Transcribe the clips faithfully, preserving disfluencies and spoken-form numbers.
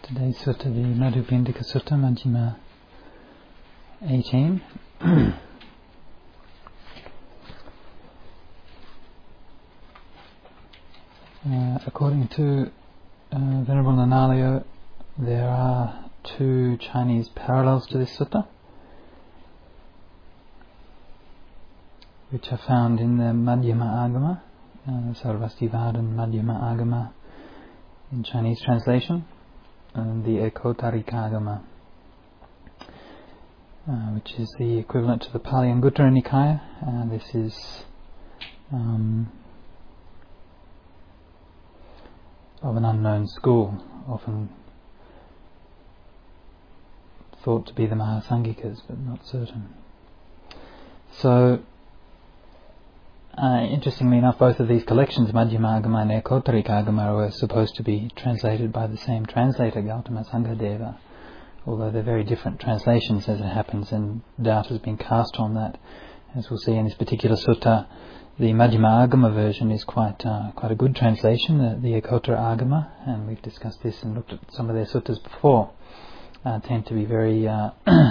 Today's sutta, the Madhupindika Sutta, Majjhima eighteen. uh, according to uh, Venerable Nanalayo, there are two Chinese parallels to this sutta, which are found in the Madhyama Agama, uh, Sarvastivadana Madhyama Agama in Chinese translation, and the Ekotarika Agama, uh, which is the equivalent to the Pali Anguttara Nikaya. Uh, this is um, of an unknown school, often thought to be the Mahasangikas, but not certain. So, Uh, interestingly enough, both of these collections, Madhyama Agama and Ekotarika Agama, were supposed to be translated by the same translator, Gautama Sanghadeva, although they're very different translations as it happens, and doubt has been cast on that. As we'll see in this particular sutta, the Madhyama Agama version is quite uh, quite a good translation, the, the Ekotara Agama, and we've discussed this and looked at some of their suttas before, uh, tend to be very uh,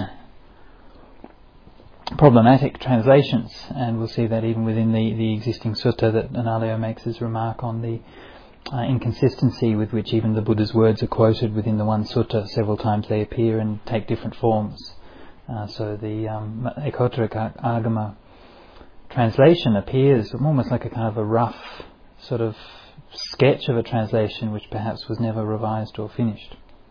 problematic translations, and we'll see that even within the, the existing sutta that Nanalayo makes his remark on the uh, inconsistency with which even the Buddha's words are quoted within the one sutta. Several times they appear and take different forms. Uh, so the um, Ekotarika Agama translation appears almost like a kind of a rough sort of sketch of a translation which perhaps was never revised or finished.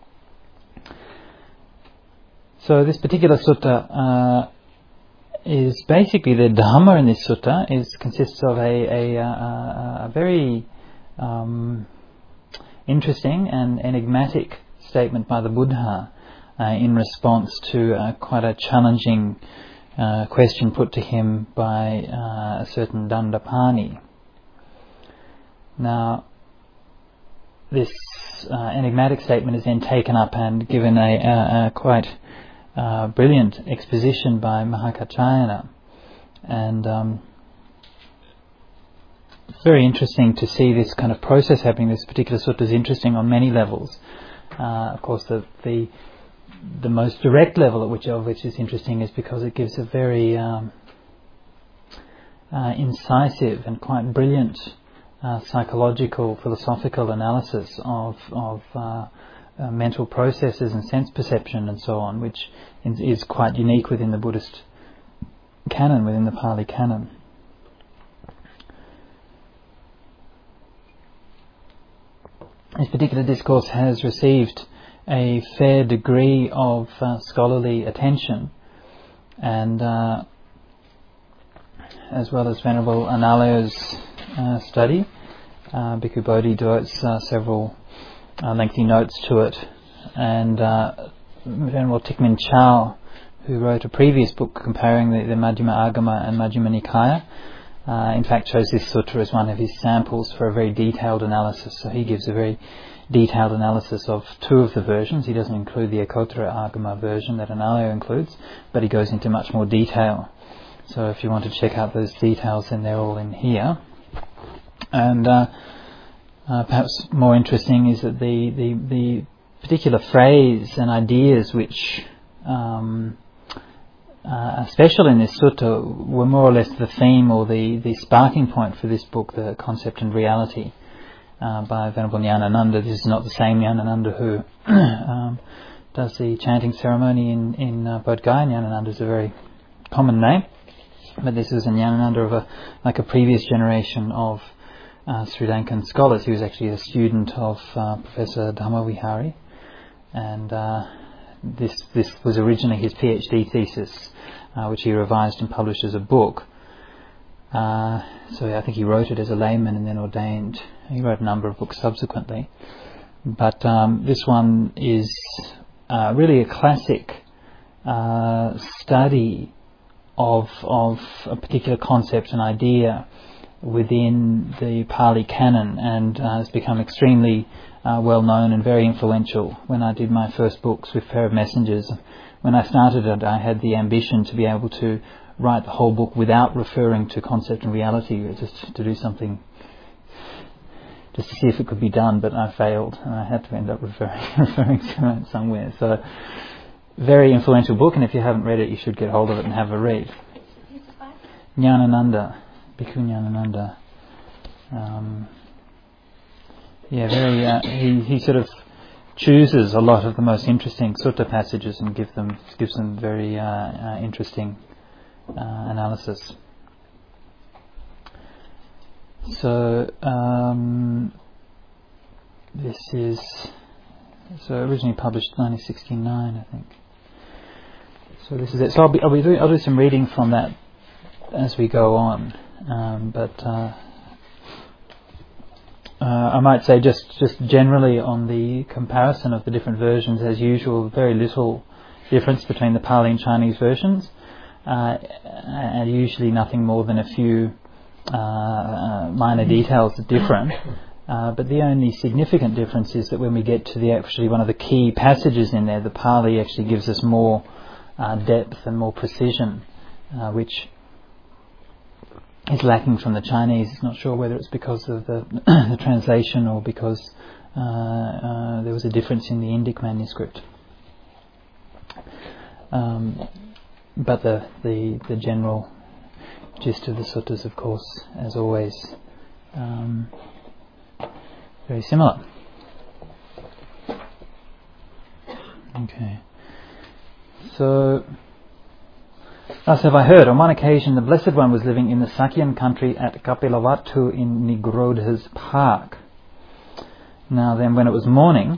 So this particular sutta uh, is basically the Dhamma in this sutta is consists of a a, a, a very um, interesting and enigmatic statement by the Buddha uh, in response to uh, quite a challenging uh, question put to him by uh, a certain Dandapani. Now, this uh, enigmatic statement is then taken up and given a, a, a quite Uh, brilliant exposition by Mahakaccayana, and um, it's very interesting to see this kind of process happening. This particular sutta is interesting on many levels. Uh, of course, the, the the most direct level at which of which is interesting is because it gives a very um, uh, incisive and quite brilliant uh, psychological, philosophical analysis of of uh, Uh, mental processes and sense perception and so on, which is, is quite unique within the Buddhist canon, within the Pali canon. This particular discourse has received a fair degree of uh, scholarly attention, and uh, as well as Venerable Analayo's uh, study, uh, Bhikkhu Bodhi devotes uh, several Uh, lengthy notes to it, and uh, Venerable Tikmin Chao, who wrote a previous book comparing the, the Madhyama Agama and Majjhima Nikaya, uh, in fact chose this sutta as one of his samples for a very detailed analysis. So he gives a very detailed analysis of two of the versions. He doesn't include the Ekotara Agama version that Nanalayo includes, but he goes into much more detail. So if you want to check out those details, then they're all in here. And uh, Uh, perhaps more interesting is that the, the, the particular phrase and ideas which um, uh, are special in this sutta were more or less the theme or the, the sparking point for this book, The Concept and Reality, uh, by Venerable Nyanananda. This is not the same Nyanananda who um, does the chanting ceremony in, in uh, Bodh Gaya. Nyanananda is a very common name, but this is a Nyanananda of a, like a previous generation of Uh, Sri Lankan scholars. He was actually a student of uh, Professor Dhammavihari, and uh, this this was originally his PhD thesis, uh, which he revised and published as a book. Uh, so I think he wrote it as a layman and then ordained. He wrote a number of books subsequently, but um, this one is uh, really a classic uh, study of of a particular concept and idea within the Pali canon, and uh, has become extremely uh, well known and very influential. When I did my first books with Pair of Messengers, when I started it, I had the ambition to be able to write the whole book without referring to concept and reality, just to do something just to see if it could be done, but I failed, and I had to end up referring, referring to it somewhere. So, very influential book, and if you haven't read it, you should get hold of it and have a read. Nyanananda, Bhikkhu Nyanananda. Um, yeah, very. Uh, he he sort of chooses a lot of the most interesting sutta passages and give them gives them very uh, uh, interesting uh, analysis. So um, this is so originally published nineteen sixty-nine, I think. So this is it. So I'll be I'll be doing I'll do some reading from that as we go on, um, but. Uh, Uh, I might say just, just generally on the comparison of the different versions, as usual, very little difference between the Pali and Chinese versions, uh, and usually nothing more than a few uh, uh, minor details different. Uh, but the only significant difference is that when we get to the actually one of the key passages in there, the Pali actually gives us more uh, depth and more precision, uh, which is lacking from the Chinese. Not sure whether it's because of the, the translation or because uh, uh, there was a difference in the Indic manuscript. Um, but the, the the general gist of the suttas, of course, as always, um, very similar. Okay. So, thus have I heard, on one occasion the Blessed One was living in the Sakyan country at Kapilavatthu in Nigrodha's park. Now then, when it was morning,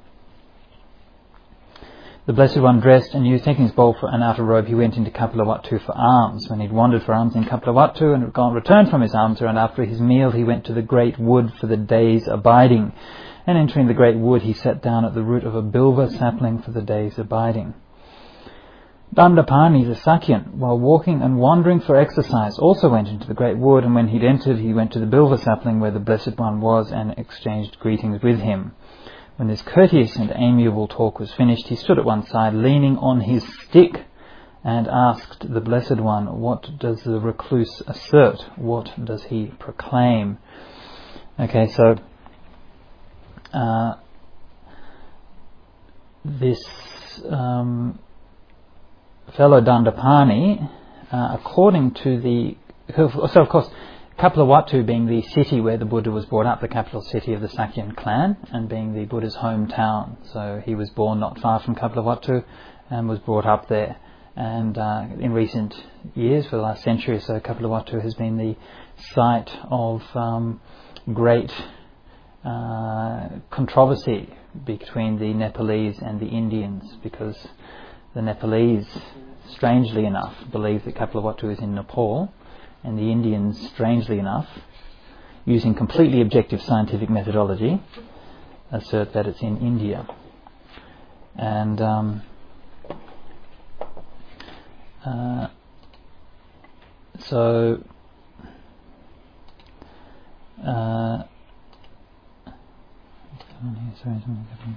the Blessed One dressed and used, taking his bowl for an outer robe, he went into Kapilavatthu for alms. When he'd wandered for alms in Kapilavatthu and had gone, returned from his alms, and after his meal he went to the great wood for the day's abiding. And entering the great wood, he sat down at the root of a bilva sapling for the day's abiding. Dandapani, the Sakyan, while walking and wandering for exercise, also went into the great wood, and when he'd entered, he went to the bilva sapling where the Blessed One was and exchanged greetings with him. When this courteous and amiable talk was finished, he stood at one side, leaning on his stick, and asked the Blessed One, "What does the recluse assert? What does he proclaim?" Okay, so uh, this um, fellow Dandapani, uh, according to the... So, of course, Kapilavatthu being the city where the Buddha was brought up, the capital city of the Sakyan clan, and being the Buddha's hometown. So he was born not far from Kapilavatthu and was brought up there. And uh, in recent years, for the last century or so, Kapilavatthu has been the site of um, great uh, controversy between the Nepalese and the Indians, because the Nepalese, strangely enough, believe that Kapilavatthu is in Nepal, and the Indians, strangely enough, using completely objective scientific methodology, assert that it's in India. And um, uh, so uh, sorry, something's happening.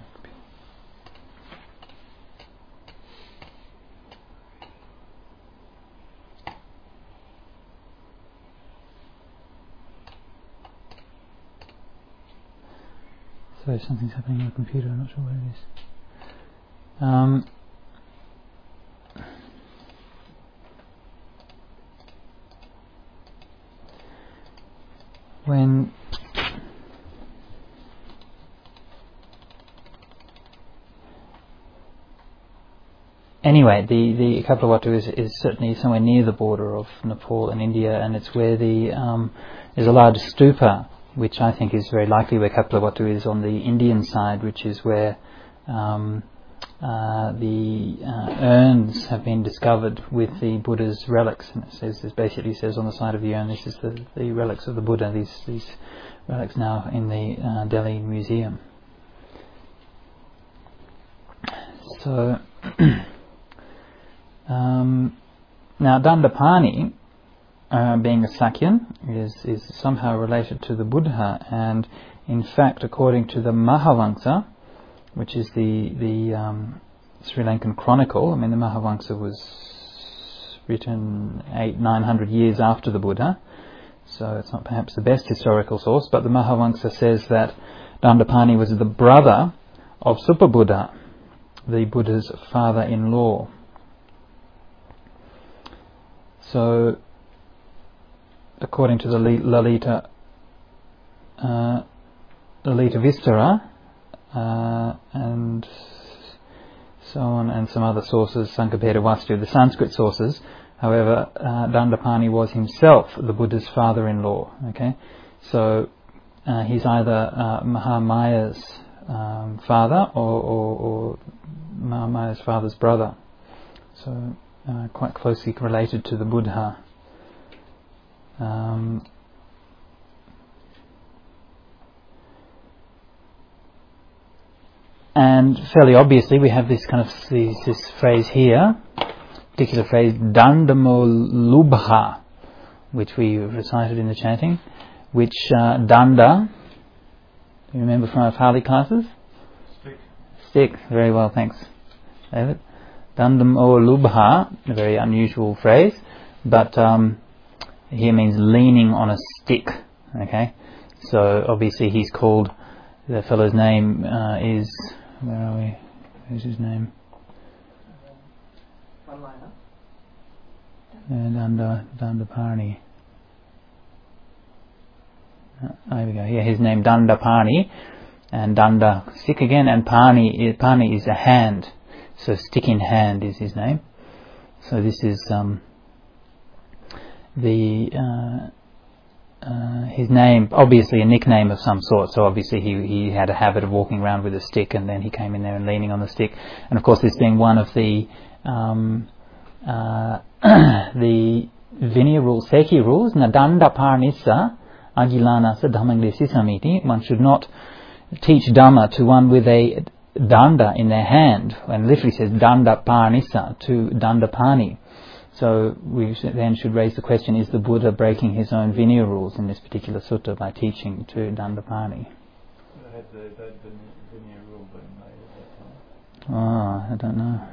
Sorry, something's happening on the computer, I'm not sure what it is. Um, when anyway, the, the Kapilavatthu is, is certainly somewhere near the border of Nepal and India, and it's where the um, there's a large stupa, which I think is very likely where Kapilavatthu is on the Indian side, which is where um, uh, the uh, urns have been discovered with the Buddha's relics. And it says, it basically says on the side of the urn, this is the, the relics of the Buddha, these, these relics now in the uh, Delhi Museum. So, um, now Dandapani, Uh, being a Sakyan, is, is somehow related to the Buddha, and in fact, according to the Mahavamsa, which is the the um, Sri Lankan chronicle, I mean the Mahavamsa was written eight nine hundred years after the Buddha, so it's not perhaps the best historical source, but the Mahavamsa says that Dandapani was the brother of Supabuddha, the Buddha's father-in-law. So, according to the Lalita uh, Lalita Vistara uh, and so on, and some other sources, Sankapeta Vastu, the Sanskrit sources, however, uh, Dandapani was himself the Buddha's father-in-law. Okay, so uh, he's either uh, Mahamaya's um, father or, or, or Mahamaya's father's brother. So uh, quite closely related to the Buddha. Um, and fairly obviously we have this kind of this, this phrase here, particular phrase Dandamo Lubha, which we recited in the chanting, which uh, Danda, do you remember from our Pali classes? Stick. Stick, very well, thanks David. Dandamo Lubha, a very unusual phrase, but um, here means leaning on a stick. Okay, so obviously he's called, the fellow's name uh, is, where are we? Who's his name? One liner. Danda Dandapani. Uh, there we go. Yeah, his name Dandapani, and Danda stick again, and Pani Pani is a hand. So stick in hand is his name. So this is um, the uh, uh, his name, obviously a nickname of some sort. So obviously he he had a habit of walking around with a stick, and then he came in there and leaning on the stick. And of course, this being one of the um, uh, the Vinaya rules, Sekhi rules, Nadanda Parnissa Agilana Dhammangdesi Samiti. One should not teach Dhamma to one with a danda in their hand, and literally says danda parnissa to dandapani. So we then should raise the question, is the Buddha breaking his own Vinaya rules in this particular sutta by teaching to dandapani? Had the, the, the Vinaya rule been made at that time? Oh, I don't know.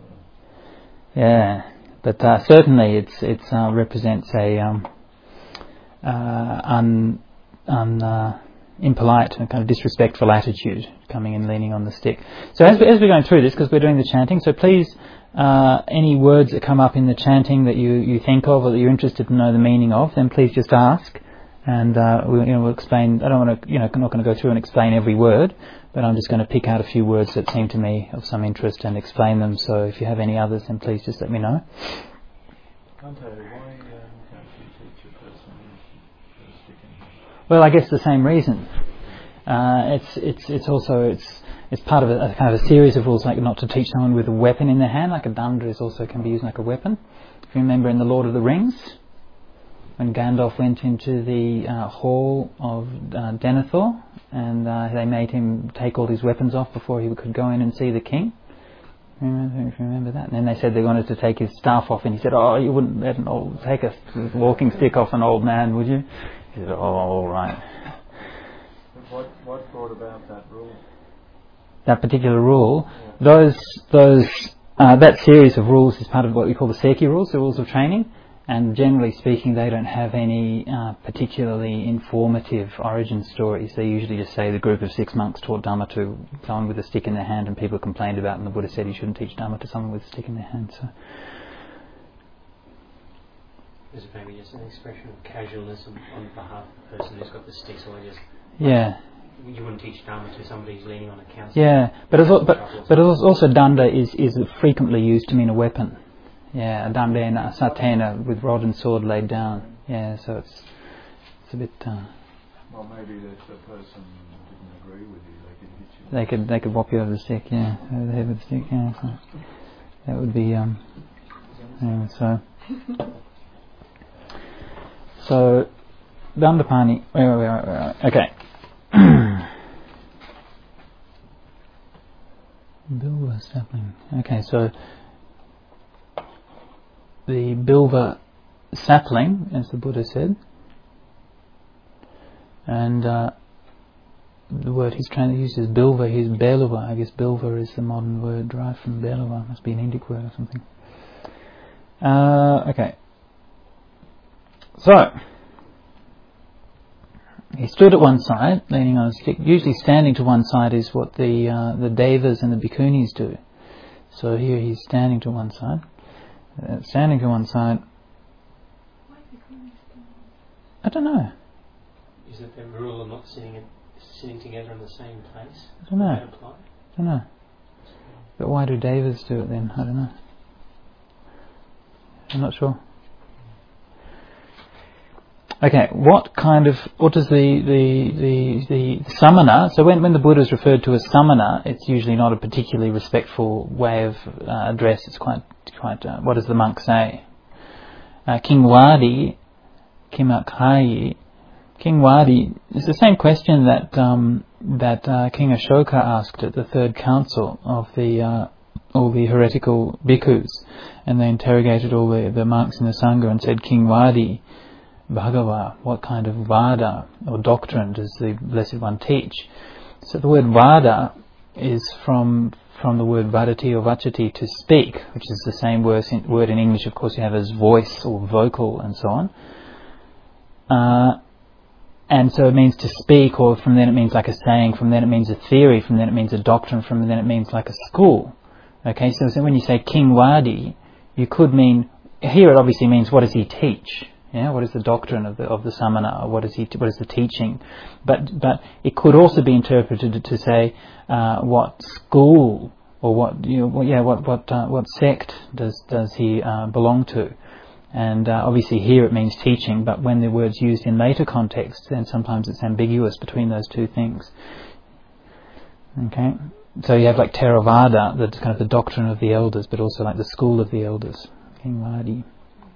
Yeah, but uh, certainly it's it's uh, represents a um, uh, un un uh, impolite and kind of disrespectful attitude, coming and leaning on the stick. So as, we, as we're going through this, because we're doing the chanting, so please, uh, any words that come up in the chanting that you, you think of or that you're interested to know the meaning of, then please just ask, and uh, we, you know, we'll explain. I don't want to, you know, I'm not going to go through and explain every word, but I'm just going to pick out a few words that seem to me of some interest and explain them. So if you have any others, then please just let me know. Kante, why um, can't you teach a person who's sticking? Well, I guess the same reason. Uh, it's it's it's also it's it's part of a, a kind of a series of rules, like not to teach someone with a weapon in their hand. Like a danda is also can be used like a weapon. If you remember in the Lord of the Rings, when Gandalf went into the uh, hall of uh, Denethor, and uh, they made him take all his weapons off before he could go in and see the king. Remember, if you remember that? And then they said they wanted to take his staff off, and he said, "Oh, you wouldn't let an old take a walking stick off an old man, would you?" He said, "Oh, all right." What what brought about that rule? That particular rule, Yeah. those those uh, that series of rules is part of what we call the Sekhi rules, the rules of training. And generally speaking, they don't have any uh, particularly informative origin stories. They usually just say the group of six monks taught Dhamma to someone with a stick in their hand, and people complained about it, and the Buddha said you shouldn't teach Dhamma to someone with a stick in their hand. So, is it maybe just an expression of casualness on, on behalf of the person who's got the stick, so I just... yeah. You wouldn't teach Dhamma to somebody who's leaning on a counsel. Yeah, but it's, al- but, but it's also danda is, is frequently used to mean a weapon. Yeah, dandena, satena, with rod and sword laid down. Yeah, so it's it's a bit. Uh, Well, maybe if the person didn't agree with you, they could hit you. they could they could whop you over the stick. Yeah, over the head with the stick. Yeah, so that would be. Um, yeah, so so dandapani. Wait, wait, wait, wait, wait. Okay. Bilva sapling. Okay, so the Bilva sapling, as the Buddha said, and uh, the word he's trying to use is Bilva, he's Beluva. I guess Bilva is the modern word derived from Beluva. Must be an Indic word or something. Uh, okay. So, he stood at one side, leaning on a stick. Usually standing to one side is what the uh, the devas and the bhikkhunis do. So here he's standing to one side. Uh, standing to one side. Why bhikkhunis do I don't know. Is it the rule of not sitting in, sitting together in the same place? I don't know. Does that apply? I don't know. But why do devas do it then? I don't know. I'm not sure. Okay, what kind of, what does the, the, the, the samana, so when, when the Buddha is referred to as samana, it's usually not a particularly respectful way of uh, address. It's quite, quite uh, what does the monk say? Uh, King Wadi, Kimakhayi, King Wadi, it's the same question that um, that uh, King Ashoka asked at the third council of the uh, all the heretical bhikkhus, and they interrogated all the, the monks in the Sangha and said, King Wadi, Bhagava, what kind of vada or doctrine does the Blessed One teach? So the word vada is from from the word vadati or vachati, to speak, which is the same word in, word in English, of course, you have as voice or vocal and so on. Uh, and so it means to speak, or from then it means like a saying, from then it means a theory, from then it means a doctrine, from then it means like a school. Okay, so, so when you say King Wadi, you could mean, here it obviously means what does he teach? Yeah, what is the doctrine of the of the samana? Or what is he? What is the teaching? But but it could also be interpreted to say uh, what school or what you know, yeah what what uh, what sect does does he uh, belong to? And uh, obviously here it means teaching. But when the word's used in later contexts, then sometimes it's ambiguous between those two things. Okay, so you have like Theravada, that's kind of the doctrine of the elders, but also like the school of the elders. King Wadi.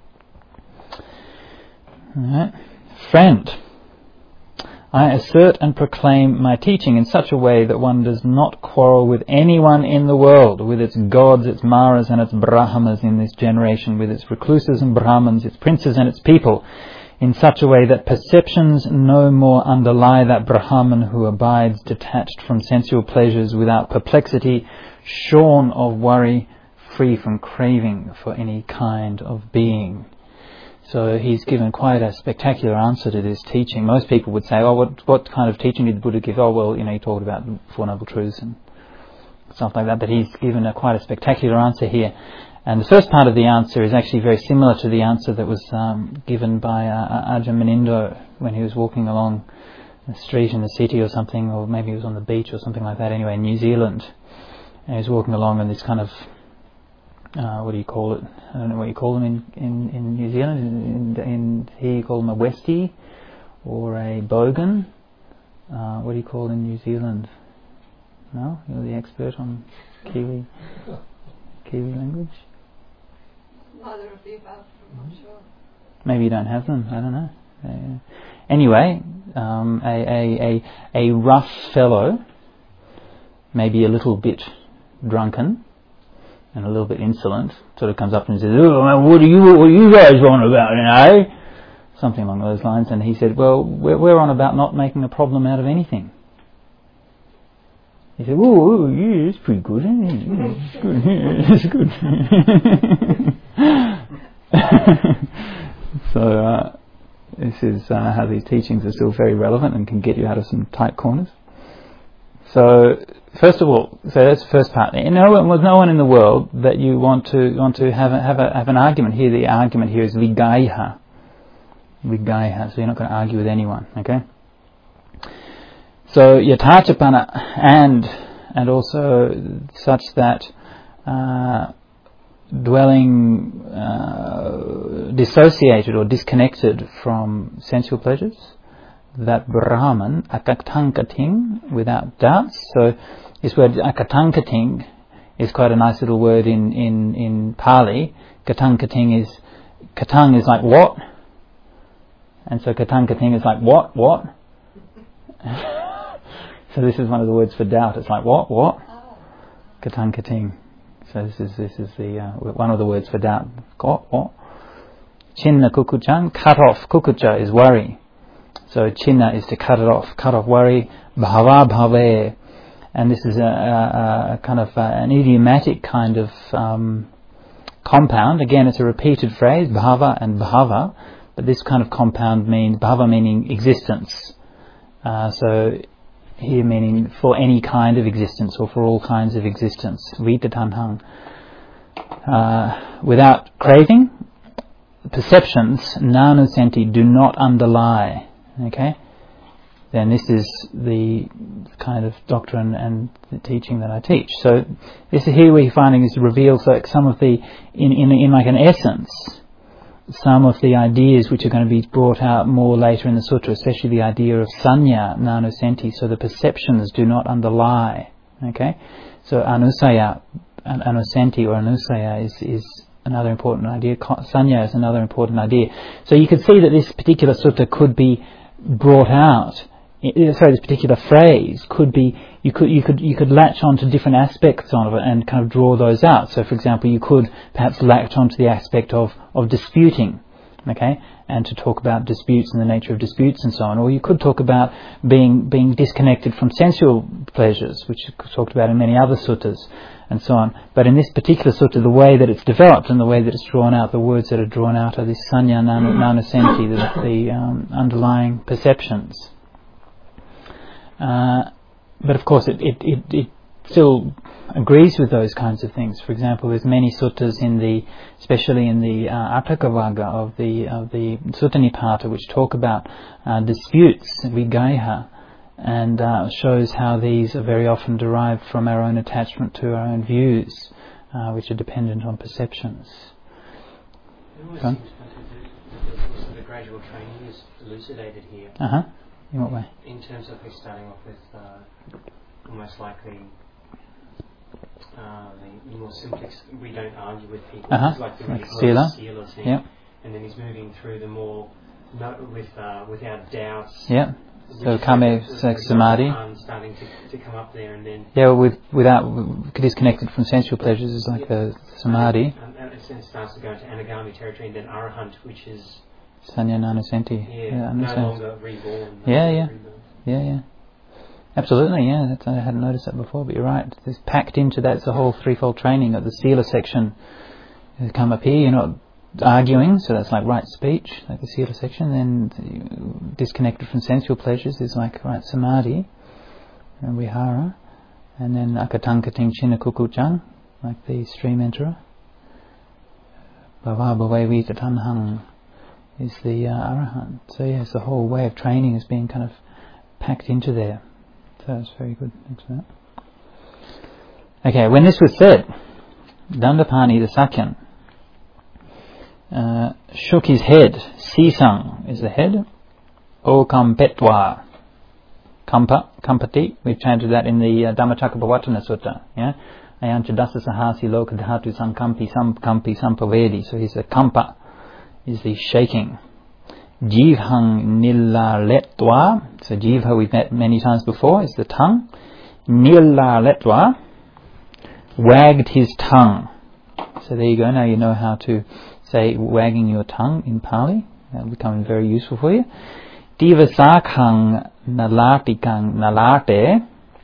Right. Friend, I assert and proclaim my teaching in such a way that one does not quarrel with anyone in the world, with its gods, its maras and its brahmas in this generation, with its recluses and brahmans, its princes and its people, in such a way that perceptions no more underlie that Brahman who abides detached from sensual pleasures without perplexity, shorn of worry, free from craving for any kind of being. So he's given quite a spectacular answer to this teaching. Most people would say, oh, what what kind of teaching did the Buddha give? Oh, well, you know, he talked about the Four Noble Truths and stuff like that. But he's given a quite a spectacular answer here. And the first part of the answer is actually very similar to the answer that was um, given by uh, Ajahn Munindo when he was walking along the street in the city or something, or maybe he was on the beach or something like that, anyway, in New Zealand. And he was walking along in this kind of Uh, what do you call it? I don't know what you call them in, in, in New Zealand. In, in here you call them a Westie or a Bogan. Uh, what do you call it in New Zealand? No? You're the expert on Kiwi Kiwi language? Neither of the above, I'm not sure. Maybe you don't have them, I don't know. Uh, anyway, um, a, a, a, a rough fellow, maybe a little bit drunken, and a little bit insolent, sort of comes up and says, oh, what are you, what are you guys on about, eh? Something along those lines. And he said, well, we're, we're on about not making a problem out of anything. He said, oh, yeah, it's pretty good, isn't it? Yeah, it's good, yeah, it's good. So, uh, this is uh, how these teachings are still very relevant and can get you out of some tight corners. So, first of all, so that's the first part. No one, with no one in the world that you want to want to have a, have a, have an argument here. The argument here is vigaiha, vigaiha. So you're not going to argue with anyone, okay? So yatachapana, and and also such that uh, dwelling uh, dissociated or disconnected from sensual pleasures. That Brahman, akatankating, without doubts. So this word akatankating is quite a nice little word in, in, in Pali. Katankating is, katang is like what? And so katankating is like what, what? So this is one of the words for doubt. It's like what, what? Katankating. So this is this is the uh, one of the words for doubt. What, what? Chinna kukuchan, cut off. Kukucha is worry. So chinna is to cut it off, cut off worry, bhava bhave, and this is a, a, a kind of a, an idiomatic kind of um, compound. Again, it's a repeated phrase, bhava and bhava, but this kind of compound means bhava meaning existence, Uh, so here meaning for any kind of existence or for all kinds of existence. Vitatanhang. Uh, without craving, perceptions, nanusenti, do not underlie. Okay? Then this is the kind of doctrine and the teaching that I teach. So this is here we're finding is reveals like some of the, in, in, in like an essence, some of the ideas which are going to be brought out more later in the sutra, especially the idea of sanya, nanusenti, so the perceptions do not underlie. Okay? So anusaya, anusenti or anusaya is, is another important idea. Sanya is another important idea. So you could see that this particular sutta could be brought out. Sorry, this particular phrase could be you could you could you could latch on to different aspects of it and kind of draw those out. So, for example, you could perhaps latch on to the aspect of of disputing, okay, and to talk about disputes and the nature of disputes and so on. Or you could talk about being being disconnected from sensual pleasures, which is talked about in many other suttas and so on. But in this particular sutta, the way that it's developed and the way that it's drawn out, the words that are drawn out are this sanya nanusenti, the, the um, underlying perceptions. Uh, but of course, it, it, it, it still agrees with those kinds of things. For example, there's many suttas in the, especially in the uh, Atthakavagga of the of the Sutta Nipata, which talk about uh, disputes, vigaiha, and uh, shows how these are very often derived from our own attachment to our own views, uh, which are dependent on perceptions. It always seems that the, the gradual training is elucidated here. Uh huh. In what way? In terms of starting off with uh, almost like the, uh, the more simplex, we don't argue with people. Uh-huh. It's like the like really sila. sila thing. Yep. And then he's moving through the more, no, with uh, without doubts. Yeah. So kame samadhi. Starting to, to come up there and then. Yeah, with without disconnected from sensual pleasures is like the samadhi. And, and it then starts to go into anagami territory and then arahant, which is. Sanya nanusenti. Yeah, Yeah, no longer reborn. No yeah, longer yeah. reborn. Yeah, yeah. Absolutely, yeah. That's, I hadn't noticed that before, but you're right. It's packed into that's the whole threefold training of the sila section. You come up here, you're not arguing, so that's like right speech, like the sila section. Then disconnected from sensual pleasures is like right samadhi and vihara, and then akatankating chinakukuchang, like the stream enterer. Bhava bhave vitatanhang is the uh, arahant. So yes, the whole way of training is being kind of packed into there. So that's very good. Thanks for that. Okay, when this was said, Dandapani the Sakyan uh, shook his head. Sisang is the head. O Kampetwa. Kampa, Kampati. We've chanted that in the uh, Dhammacakkappavattana Sutta. Yeah? Ayancha dasa sahasi lokadhatu sankampi samkampi sampavedi. So he's a kampa. Is the shaking. Jivhang nilaletwa. So jivha we've met many times before, is the tongue. Nilaletwa. Wagged his tongue. So there you go, now you know how to say wagging your tongue in Pali. That'll become very useful for you. Divasakhang nalatikang nalate.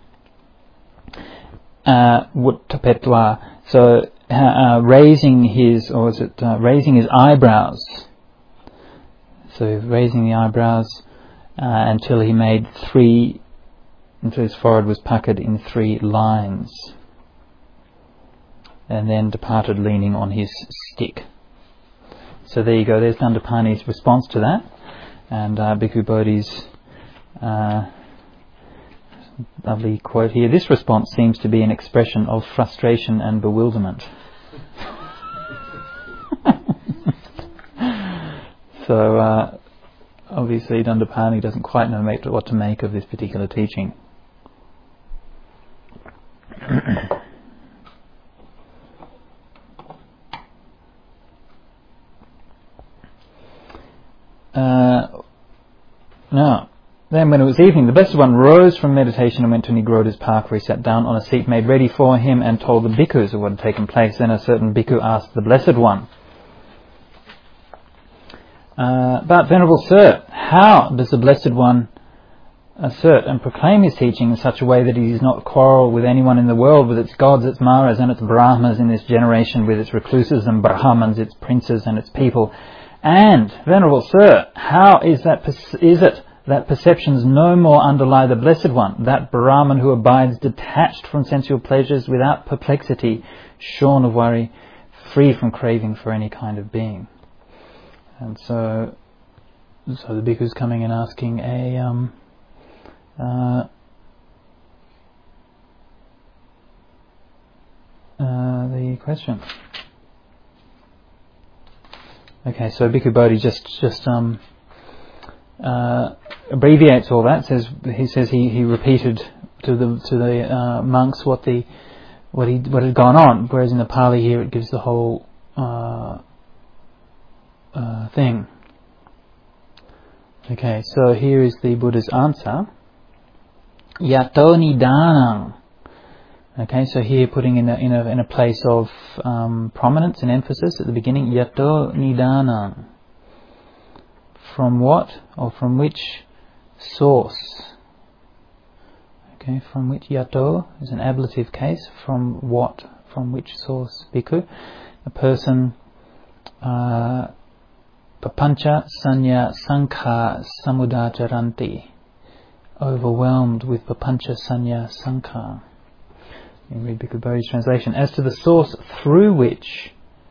Uh, Wuttapetwa. So Uh, raising his, or is it uh, raising his eyebrows? So raising the eyebrows uh, until he made three, until his forehead was puckered in three lines, and then departed leaning on his stick. So there you go. There's Dandapani's response to that, and uh, Bhikkhu Bodhi's uh, lovely quote here. This response seems to be an expression of frustration and bewilderment. So uh, obviously Dandapani doesn't quite know what to make of this particular teaching. uh, now Then when it was evening, the Blessed One rose from meditation and went to Nigroda's park, where he sat down on a seat made ready for him and told the bhikkhus of what had taken place. Then a certain bhikkhu asked the Blessed One, uh, but Venerable Sir, how does the Blessed One assert and proclaim his teaching in such a way that he does not quarrel with anyone in the world, with its gods, its maras and its brahmas in this generation, with its recluses and brahmans, its princes and its people? And, Venerable Sir, how is that is it that perceptions no more underlie the Blessed One, that Brahman who abides detached from sensual pleasures without perplexity, shorn of worry, free from craving for any kind of being. And so, so the bhikkhu's coming and asking a um, uh, uh, the question. Okay, so Bhikkhu Bodhi just just um, uh, abbreviates all that. Says he says he, he repeated to the to the uh, monks what the what he what had gone on, whereas in the Pali here it gives the whole uh, uh, thing. Okay, so here is the Buddha's answer. Yato nidanang. Okay, so here putting in a in a in a place of um, prominence and emphasis at the beginning. Yato nidanang. From what or from which source? Okay, from which yato is an ablative case. From what? From which source? Bhikkhu, a person. Uh, Papancha sanya sankha samudacharanti, overwhelmed with papancha sanya sankha. You read Bhikkhu Bodhi's translation. As to the source through which,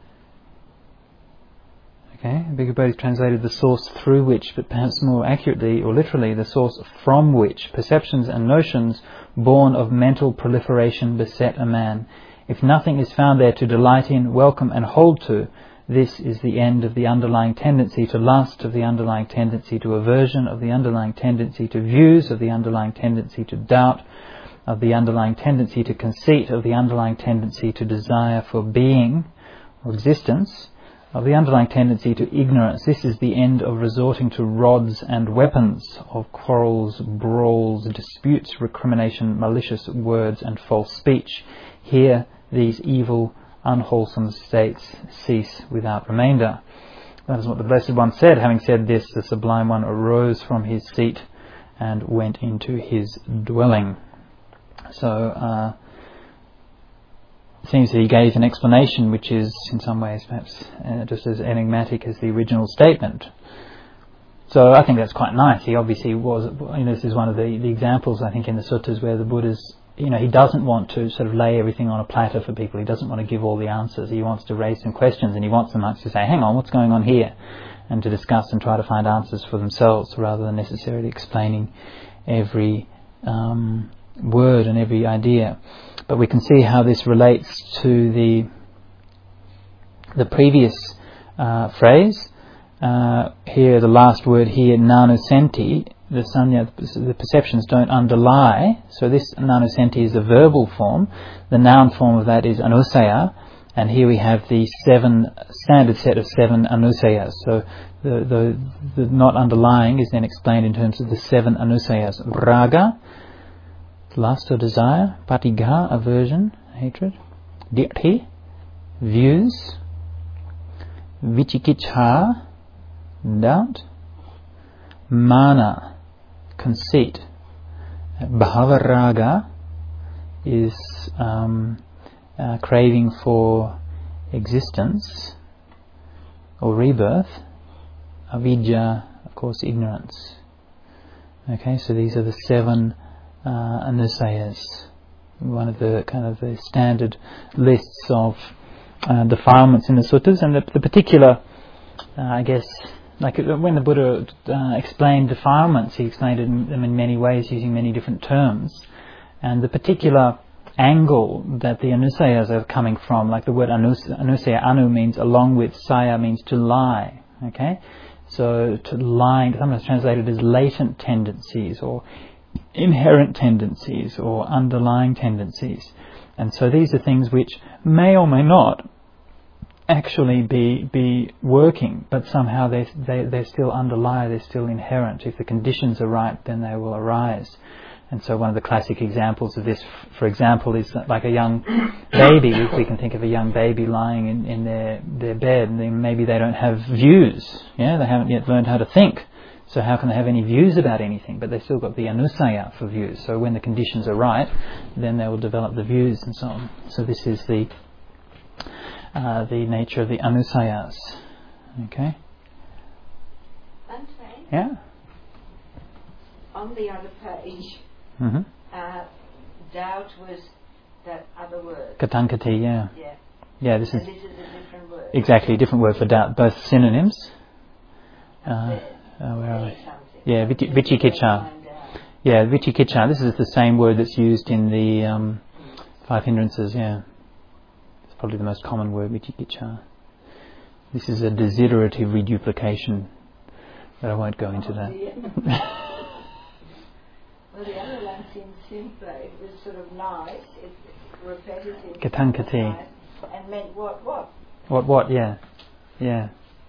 okay, Bhikkhu Bodhi translated the source through which, but perhaps more accurately or literally, the source from which perceptions and notions born of mental proliferation beset a man. If nothing is found there to delight in, welcome and hold to, this is the end of the underlying tendency to lust, of the underlying tendency to aversion, of the underlying tendency to views, of the underlying tendency to doubt, of the underlying tendency to conceit, of the underlying tendency to desire for being or existence, of the underlying tendency to ignorance. This is the end of resorting to rods and weapons, of quarrels, brawls, disputes, recrimination, malicious words and false speech. Here these evil unwholesome states cease without remainder. That is what the Blessed One said. Having said this, the Sublime One arose from his seat and went into his dwelling. So, uh, it seems that he gave an explanation which is, in some ways, perhaps uh, just as enigmatic as the original statement. So, I think that's quite nice. He obviously was, you know, this is one of the, the examples, I think, in the suttas where the Buddha's, you know, he doesn't want to sort of lay everything on a platter for people. He doesn't want to give all the answers. He wants to raise some questions, and he wants the monks to say, hang on, what's going on here? And to discuss and try to find answers for themselves, rather than necessarily explaining every um, word and every idea. But we can see how this relates to the the previous uh, phrase. Uh, here, the last word here, nanusenti, the sanya, the perceptions don't underlie. So this nanusenti is a verbal form. The noun form of that is anusaya, and here we have the seven standard set of seven anusayas. So the the, the not underlying is then explained in terms of the seven anusayas: raga, lust or desire; patigha, aversion, hatred; ditthi, views; vichikiccha, doubt; mana, conceit; bhavaraga is um, uh, craving for existence or rebirth; avidya, of course, ignorance. Okay, so these are the seven uh, anusayas, one of the kind of the standard lists of uh, defilements in the suttas, and the, the particular, uh, I guess, like when the Buddha uh, explained defilements, he explained it in, them in many ways using many different terms. And the particular angle that the anusayas are coming from, like the word anus, anusaya, anu means along with, saya means to lie. Okay, so to lying, sometimes translated as latent tendencies or inherent tendencies or underlying tendencies. And so these are things which may or may not actually be be working, but somehow they they they still underlie, they're still inherent. If the conditions are right, then they will arise. And so one of the classic examples of this, for example, is like a young baby. We can think of a young baby lying in, in their, their bed, and then maybe they don't have views. Yeah, they haven't yet learned how to think. So how can they have any views about anything? But they've still got the anusaya for views. So when the conditions are right, then they will develop the views and so on. So this is the uh, the nature of the anusayas. Okay. Bante, Yeah. on the other page, Mm-hmm. uh, doubt was that other word. Katankati, yeah. Yeah. Yeah, this And is this is a different word. exactly a different word for doubt, both synonyms. Uh, There. uh, where are we? Something. Yeah, vichi- vicikiccha. Find out. Yeah, vicikiccha. This is the same word that's used in the um, five hindrances, yeah. It's probably the most common word, vicikiccha. This is a desiderative reduplication, but I won't go into Oh, that. dear. Well, the other one seemed simpler. It was sort of nice, it's repetitive. Katankati. Nice, and meant what, what? What, what, yeah. Yeah.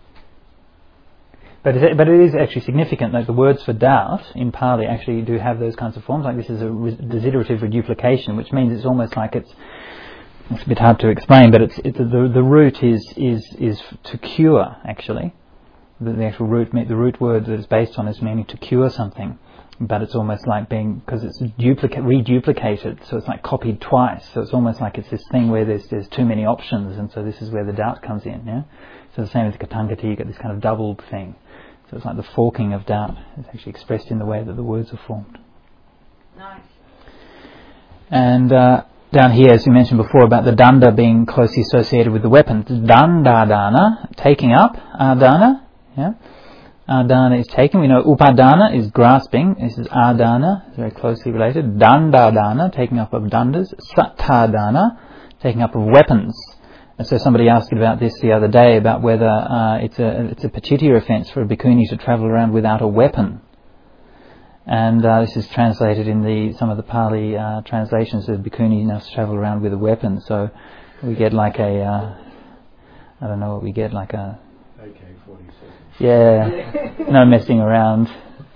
But it, but it is actually significant that the words for doubt in Pali actually do have those kinds of forms. Like this is a re- desiderative reduplication, which means it's almost like it's it's a bit hard to explain, but it's, it's the the root is is is to cure actually. The, the actual root the root word that it's based on is meaning to cure something, but it's almost like being because it's duplicate reduplicated, so it's like copied twice. So it's almost like it's this thing where there's there's too many options, and so this is where the doubt comes in. Yeah. So the same as Katankati, you get this kind of doubled thing. So it's like the forking of doubt. It's actually expressed in the way that the words are formed. Nice. And uh, down here, as we mentioned before, about the danda being closely associated with the weapon. Danda dana, taking up, adana. Yeah, adana is taking. We know upadana is grasping. This is adana, it's very closely related. Danda dana, taking up of dandas. Sattadana, taking up of weapons. And so somebody asked about this the other day about whether uh, it's a it's a pachitya offence for a bhikkhuni to travel around without a weapon. And uh, this is translated in the some of the Pali uh, translations of bhikkhuni must travel around with a weapon. So we get like a uh, I don't know what we get like a A K forty-seven. yeah no messing around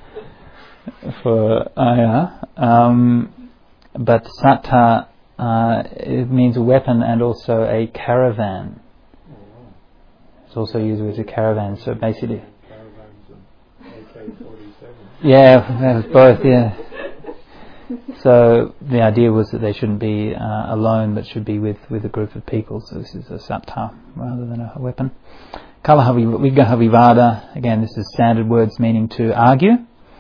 for ayah. Um, but satta. Uh, it means a weapon and also a caravan. Oh, wow. It's also used as a caravan, so basically... Caravans and A K forty-seven. Yeah, that was both, yeah. So the idea was that they shouldn't be uh, alone, but should be with, with a group of people. So this is a satta rather than a weapon. Kalaha Vigahhavivada, again this is standard words meaning to argue.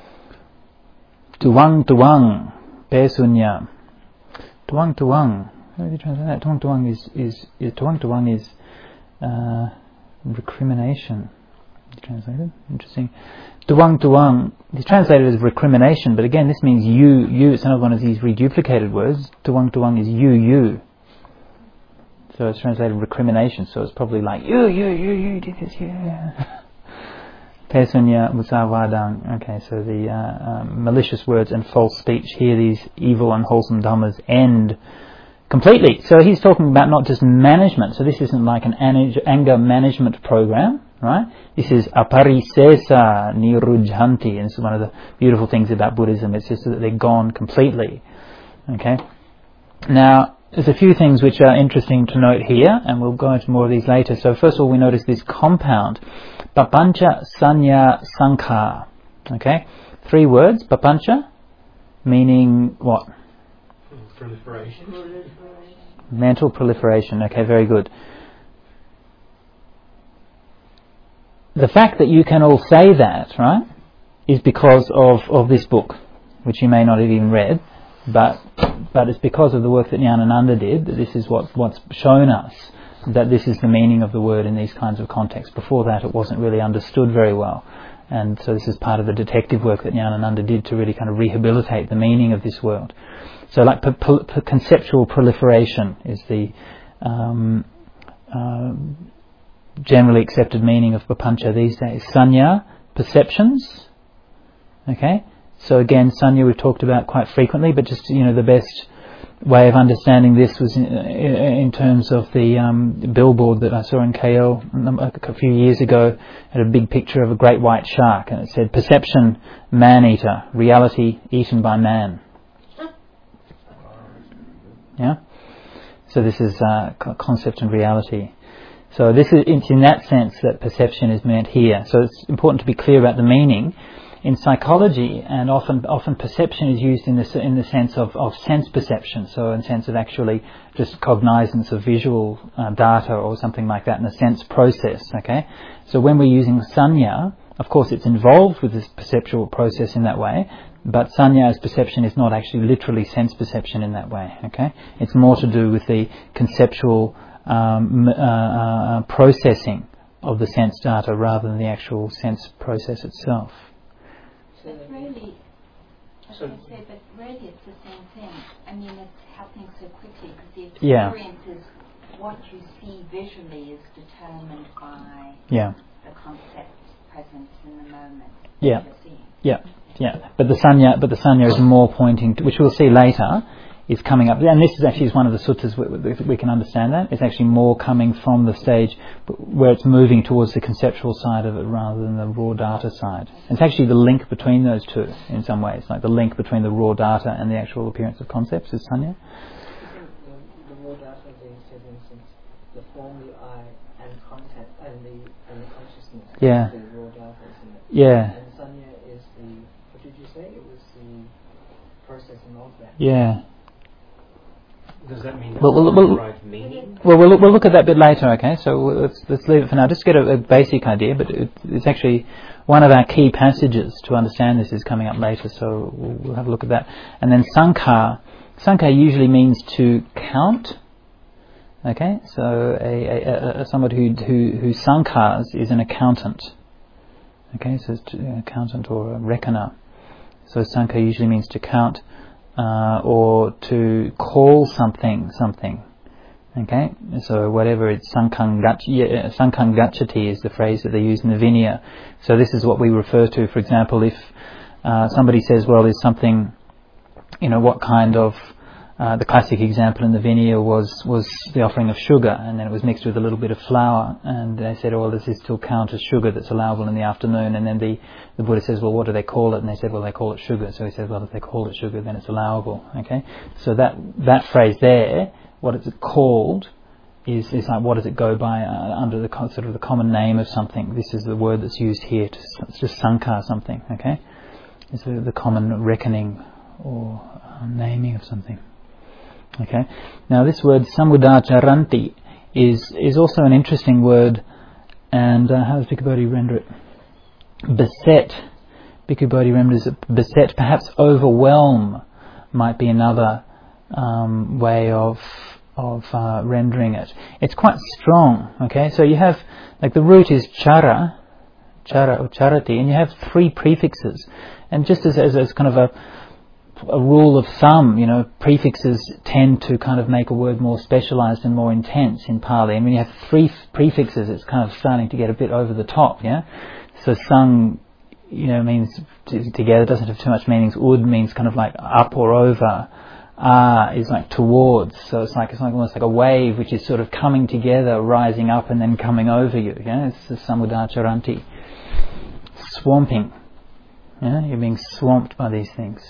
Tuwang tuwang, pesunya. Tuwang tuwang. How do you translate that? Tuwang tuwang is is, is tuwang tuwang is uh, recrimination. Translated. Interesting. Tuwang tuwang is translated as recrimination, but again this means you you. It's another one of these reduplicated words. Tuwang tuwang is you you. So it's translated recrimination. So it's probably like you you you you did this yeah. Pesunya musawadang. Okay, so the uh, um, malicious words and false speech here, these evil and wholesome dhammas end completely. So he's talking about not just management. So this isn't like an anger management program, right? This is aparisesa nirujhanti, and this is one of the beautiful things about Buddhism. It's just that they're gone completely. Okay. Now, there's a few things which are interesting to note here, and we'll go into more of these later. So first of all, we notice this compound, papancha sanya sankha. Okay, three words, papancha, meaning what? Proliferation. Mental proliferation. Okay, very good. The fact that you can all say that, right, is because of, of this book, which you may not have even read, but but it's because of the work that Nyanananda did that this is what what's shown us that this is the meaning of the word in these kinds of contexts. Before that, it wasn't really understood very well, and so this is part of the detective work that Nyanananda did to really kind of rehabilitate the meaning of this word. So, like p- p- conceptual proliferation is the um, uh, generally accepted meaning of papancha these days. Sanya, perceptions. Okay. So again, sanya we've talked about quite frequently, but just, you know, the best way of understanding this was in, in terms of the um, billboard that I saw in K L a few years ago. It had a big picture of a great white shark, and it said, "Perception, man-eater, reality eaten by man." Yeah. So this is uh, concept and reality. So this is it's in that sense that perception is meant here. So it's important to be clear about the meaning. In psychology, and often often perception is used in the in the sense of, of sense perception, so in the sense of actually just cognizance of visual uh, data or something like that in a sense process. Okay, so when we're using sanya, Of course, it's involved with this perceptual process in that way, but sanya as perception is not actually literally sense perception in that way. Okay, it's more to do with the conceptual um, uh, uh, processing of the sense data rather than the actual sense process itself. But really, as I say, but really it's the same thing. I mean, it's happening so quickly because the experience yeah. is what you see visually is determined by yeah. the concept presence in the moment. Yeah, yeah, yeah. But the sanya, but the sanya is more pointing to, which we'll see later, is coming up. And this is actually one of the suttas where we can understand that. It's actually more coming from the stage where it's moving towards the conceptual side of it rather than the raw data side. It's actually the link between those two in some ways, like the link between the raw data and the actual appearance of concepts is sanya. The, the raw data, they said, for instance, the form, the eye, and content, and the and the consciousness. Yeah. The raw data, isn't it? Yeah. And sanya is the, what did you say? It was the processing of that. Yeah. Does that mean well, we'll, we'll, right meaning? Well, we'll we'll look at that a bit later. Okay, so let's let's leave it for now. Just get a, a basic idea, but it, it's actually one of our key passages to understand this is coming up later. So we'll, we'll have a look at that. And then sankhar, sankhar usually means to count. Okay, so a, a, a somebody who who who sankhars is an accountant. Okay, so it's an accountant or a reckoner. So sankhar usually means to count. Uh, or to call something something, okay. So whatever it's sankhang gacchati, sankhang gacchati is the phrase that they use in the Vinaya. So this is what we refer to. For example, if uh, somebody says, "Well, there's something," you know, what kind of uh, the classic example in the Vinaya was was the offering of sugar, and then it was mixed with a little bit of flour, and they said, "Oh, well, does this still count as sugar that's allowable in the afternoon?" And then the The Buddha says, well, what do they call it? And they said, well, they call it sugar. So he says, well, if they call it sugar, then it's allowable. Okay. So that that phrase there, what is it called, is is like what does it go by uh, under the sort of the common name of something. This is the word that's used here to it's just sankhar something. Okay. It's the, the common reckoning or uh, naming of something. Okay. Now this word samudacharanti is is also an interesting word, and uh, how does Bhikkhu Bodhi render it? Beset, Bhikkhu Bodhi renders it beset, perhaps overwhelm might be another um, way of of uh, rendering it. It's quite strong, okay? So you have, like the root is chara, chara or charati, and you have three prefixes. And just as, as, as kind of a a rule of thumb, you know, prefixes tend to kind of make a word more specialised and more intense in Pali. And when you have three f- prefixes, it's kind of starting to get a bit over the top, yeah? So sang, you know, means t- together, doesn't have too much meanings. Ud means kind of like up or over. Ah is like towards. So it's like it's like almost like a wave which is sort of coming together, rising up and then coming over you. Yeah, it's the samudacharanti. Swamping. Yeah, you're being swamped by these things.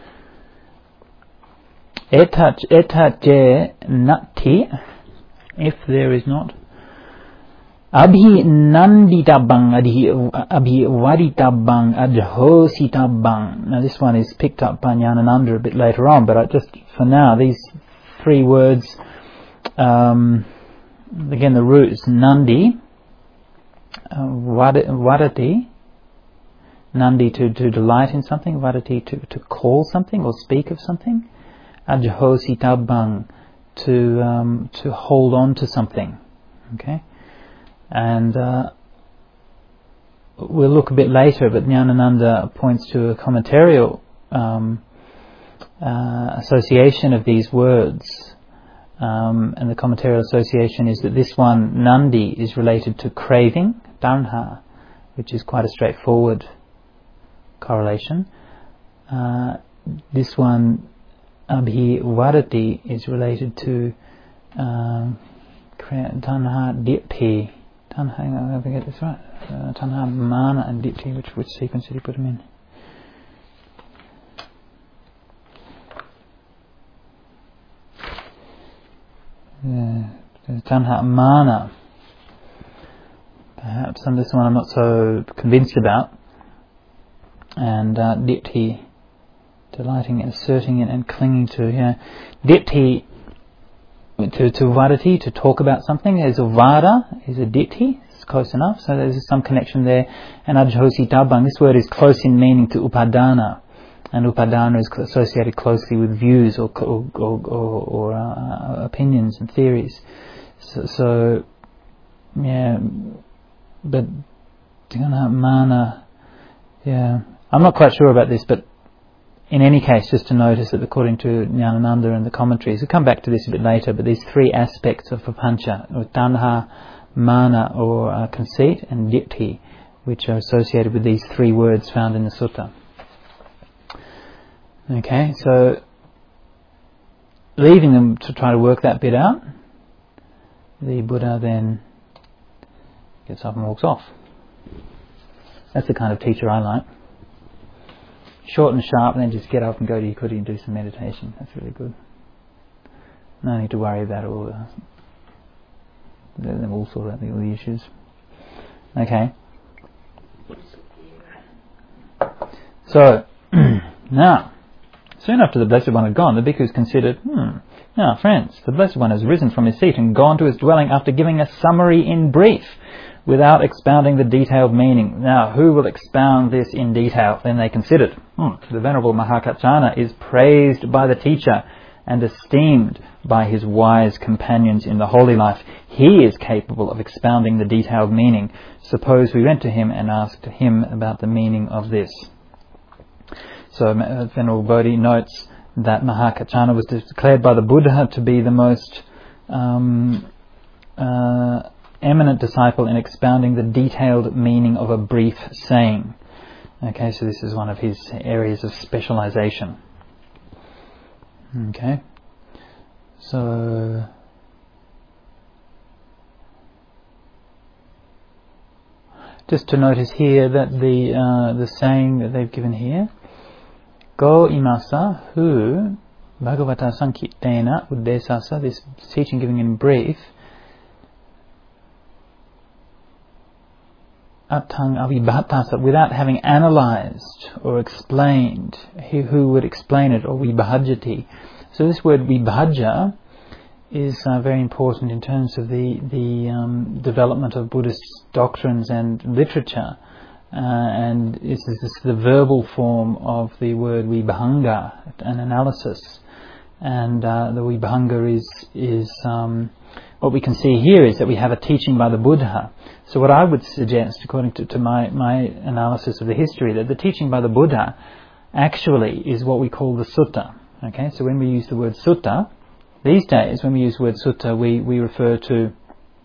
Etat etat je nati, if there is not. Abhi nanditabang abhi varitabang adhositabang. Now this one is picked up by Nyanananda a bit later on, but I just for now these three words, um, again the root is nandi, uh, vadati, nandi to, to delight in something, vadati to, to call something or speak of something, adhositabang to um, to hold on to something, okay. And uh, we'll look a bit later, but Nyanananda points to a commentarial um, uh, association of these words. Um, and the commentarial association is that this one, Nandi, is related to craving, tanha, which is quite a straightforward correlation. Uh, this one, Abhivarati, is related to um, tanha ditthi. Tanha, hang on, I get this right. Uh, tanha, mana, and ditthi. Which which sequence did he put them in? Yeah, tanha, mana. Perhaps, and this one I'm not so convinced about. And uh, ditthi, delighting in, asserting in, and clinging to. Yeah, ditthi. To to vadati, to talk about something, is a vada, is a ditthi, it's close enough. So there's some connection there. And Ajhosi Tabang, this word is close in meaning to Upadana. And Upadana is associated closely with views or or, or, or, or uh, opinions and theories. So, so yeah, but Mana, yeah, I'm not quite sure about this, but in any case, just to notice that according to Jnanananda and the commentaries, we'll come back to this a bit later, but these three aspects of Papancha, or Tanha, Mana or uh, conceit, and Ditthi, which are associated with these three words found in the sutta. Okay, so leaving them to try to work that bit out, the Buddha then gets up and walks off. That's the kind of teacher I like. Short and sharp, and then just get up and go to Ikuti and do some meditation. That's really good. No need to worry about all the... Then we'll sort out all the issues. Okay. So, now, soon after the Blessed One had gone, the bhikkhus considered, hmm, now friends, the Blessed One has risen from his seat and gone to his dwelling after giving a summary in brief, without expounding the detailed meaning. Now, who will expound this in detail? Then they considered, hmm, the Venerable Mahakaccana is praised by the teacher and esteemed by his wise companions in the holy life. He is capable of expounding the detailed meaning. Suppose we went to him and asked him about the meaning of this. So Venerable Bodhi notes that Mahakaccana was declared by the Buddha to be the most um, uh, eminent disciple in expounding the detailed meaning of a brief saying. Okay, so this is one of his areas of specialization. Okay, so just to notice here that the uh, the saying that they've given here, Go imasa who Bhagavata Sankirtena Uddesasa, this teaching giving in brief, Atang avibhatasa, without having analysed or explained, he who would explain it, or vibhajati. So this word vibhaja is uh, very important in terms of the the um, development of Buddhist doctrines and literature, uh, and this is this, the verbal form of the word vibhanga, an analysis, and uh, the vibhanga is is um, what we can see here is that we have a teaching by the Buddha. So what I would suggest, according to, to my, my analysis of the history, that the teaching by the Buddha actually is what we call the sutta. Okay, so when we use the word sutta, these days when we use the word sutta, we, we refer to,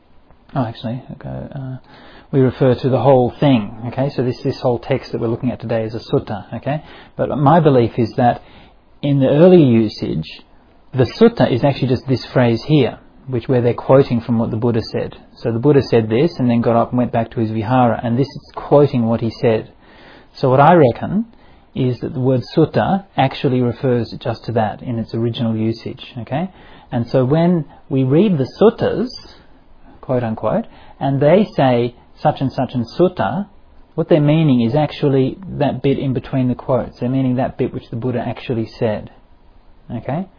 oh actually, okay, uh, we refer to the whole thing. Okay, so this, this whole text that we're looking at today is a sutta. Okay, but my belief is that in the early usage, the sutta is actually just this phrase here, which where they're quoting from what the Buddha said. So the Buddha said this and then got up and went back to his vihara, and this is quoting what he said. So what I reckon is that the word sutta actually refers just to that in its original usage. Okay, and so when we read the suttas, quote unquote, and they say such and such and sutta, what they're meaning is actually that bit in between the quotes. They're meaning that bit which the Buddha actually said. Okay,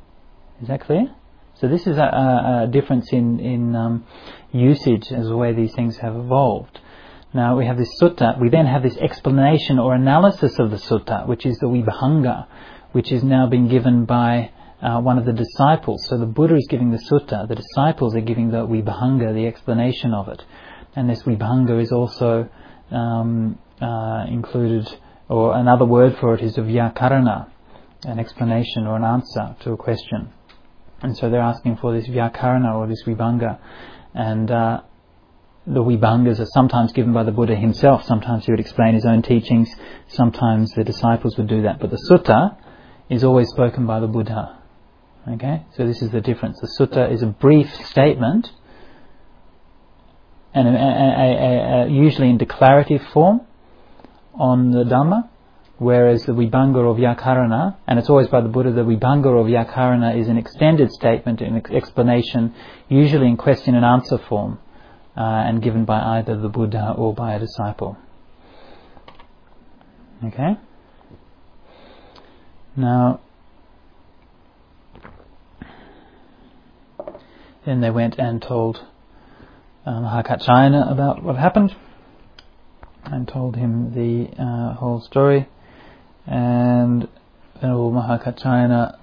is that clear? So this is a, a, a difference in, in um, usage as the way these things have evolved. Now we have this sutta, we then have this explanation or analysis of the sutta, which is the vibhanga, which is now being given by uh, one of the disciples. So the Buddha is giving the sutta, the disciples are giving the vibhanga, the explanation of it. And this vibhanga is also um, uh, included, or another word for it is a vyakarana, an explanation or an answer to a question. And so they're asking for this vyakarana or this vibhanga. And uh, the vibhangas are sometimes given by the Buddha himself. Sometimes he would explain his own teachings. Sometimes the disciples would do that. But the sutta is always spoken by the Buddha. Okay? So this is the difference. The sutta is a brief statement, and a, a, a, a, usually in declarative form on the Dhamma. Whereas the vibhanga or vyakarana, and it's always by the Buddha, the vibhanga or vyakarana is an extended statement, an explanation, usually in question and answer form, uh, and given by either the Buddha or by a disciple. Okay? Now, then they went and told uh, Mahakachayana about what happened and told him the uh, whole story. And Venerable Mahakachayana.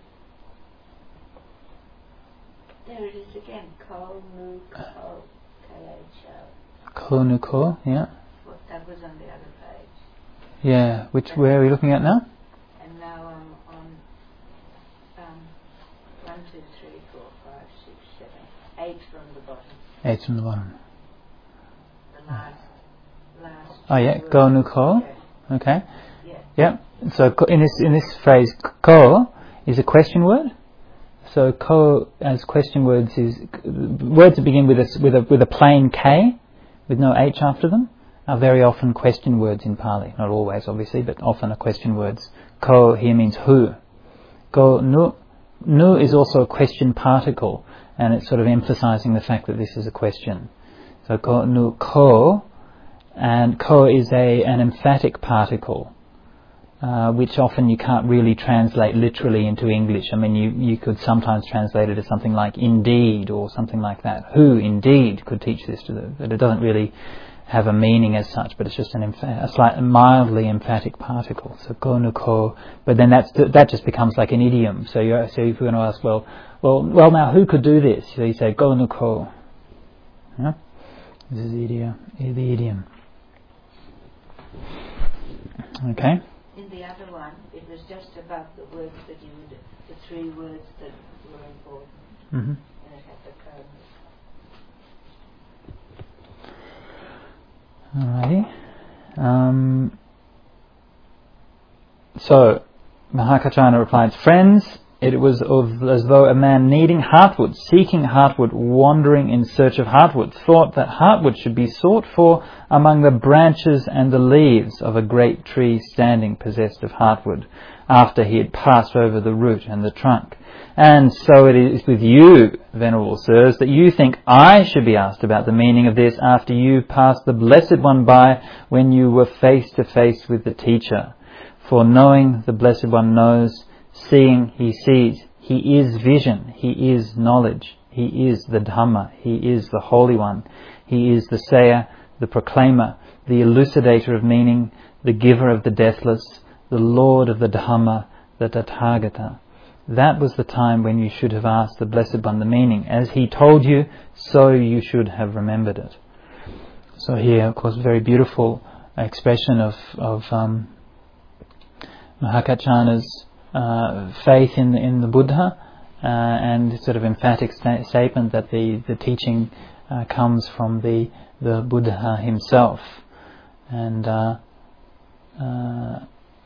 There it is again. Ko nu ko K H O. Ko nu ko, yeah. What, that was on the other page. Yeah. Which where are we looking at now? And now I'm on um, one, two, three, four, five, six, seven, eight from the bottom. Eight from the bottom. The last, last. Oh yeah, word. Ko nu ko. Yeah. Okay. Yeah. Yeah. So ko- in this in this phrase, ko is a question word. So ko as question words is words that begin with a with a with a plain K, with no H after them, are very often question words in Pali. Not always, obviously, but often are question words. Ko here means who. Ko nu nu is also a question particle, and it's sort of emphasizing the fact that this is a question. So ko nu ko, and ko is a an emphatic particle. Uh, which often you can't really translate literally into English. I mean, you, you could sometimes translate it as something like indeed or something like that. Who indeed could teach this to them? But it doesn't really have a meaning as such, but it's just an emph- a slight, mildly emphatic particle. So ko nu ko, but then that's that just becomes like an idiom. So you so if you're going to ask, well, well, well, now who could do this? So you say ko nu ko. Yeah? This is the idiom. The idiom. Okay. In the other one, it was just about the words that you would, the three words that were important. Mm-hmm. And it had the code. Alrighty. Um, so, Mahakachayana replies, friends, it was of, as though a man needing heartwood, seeking heartwood, wandering in search of heartwood, thought that heartwood should be sought for among the branches and the leaves of a great tree standing possessed of heartwood, after he had passed over the root and the trunk. And so it is with you, venerable sirs, that you think I should be asked about the meaning of this after you passed the Blessed One by when you were face to face with the teacher. For knowing the Blessed One knows, seeing he sees, he is vision, he is knowledge, he is the Dhamma, he is the Holy One, he is the sayer, the proclaimer, the elucidator of meaning, the giver of the deathless, the Lord of the Dhamma, the Tathagata. That was the time when you should have asked the Blessed One the meaning. As he told you, so you should have remembered it. So here, of course, very beautiful expression of, of um, Mahakachayana's uh, faith in the, in the Buddha, uh, and sort of emphatic sta- statement that the, the teaching uh, comes from the, the Buddha himself. And uh, uh,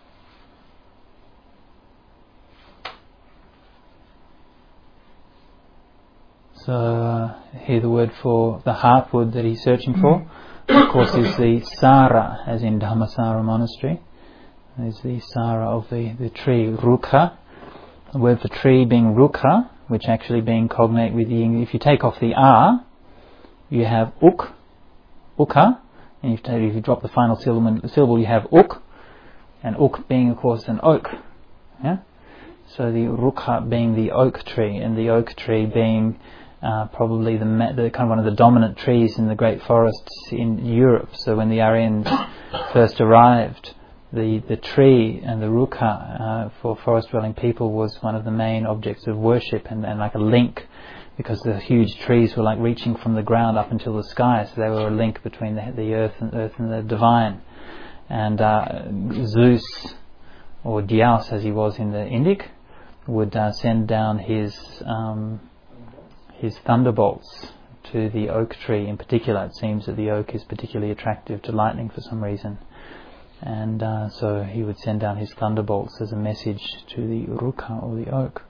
So uh, here the word for the heartwood that he's searching for, of course, is the Sara, as in Dhammasara monastery. Is the Sara of the, the tree, Rukha. The word for tree being Rukha, which actually being cognate with the, if you take off the R, you have Uk, Ukha, and if you, if you drop the final syllable, syllable you have Uk, and Uk being, of course, an oak. Yeah. So the Rukha being the oak tree, and the oak tree being Uh, probably the, the kind of one of the dominant trees in the great forests in Europe. So when the Aryans first arrived, the, the tree and the rukha uh, for forest-dwelling people was one of the main objects of worship, and, and like a link, because the huge trees were like reaching from the ground up until the sky. So they were a link between the, the earth and earth and the divine. And uh, Zeus, or Dyaus as he was in the Indic, would uh, send down his um, his thunderbolts to the oak tree in particular. It seems that the oak is particularly attractive to lightning for some reason. And uh, so he would send down his thunderbolts as a message to the rukha, or the oak.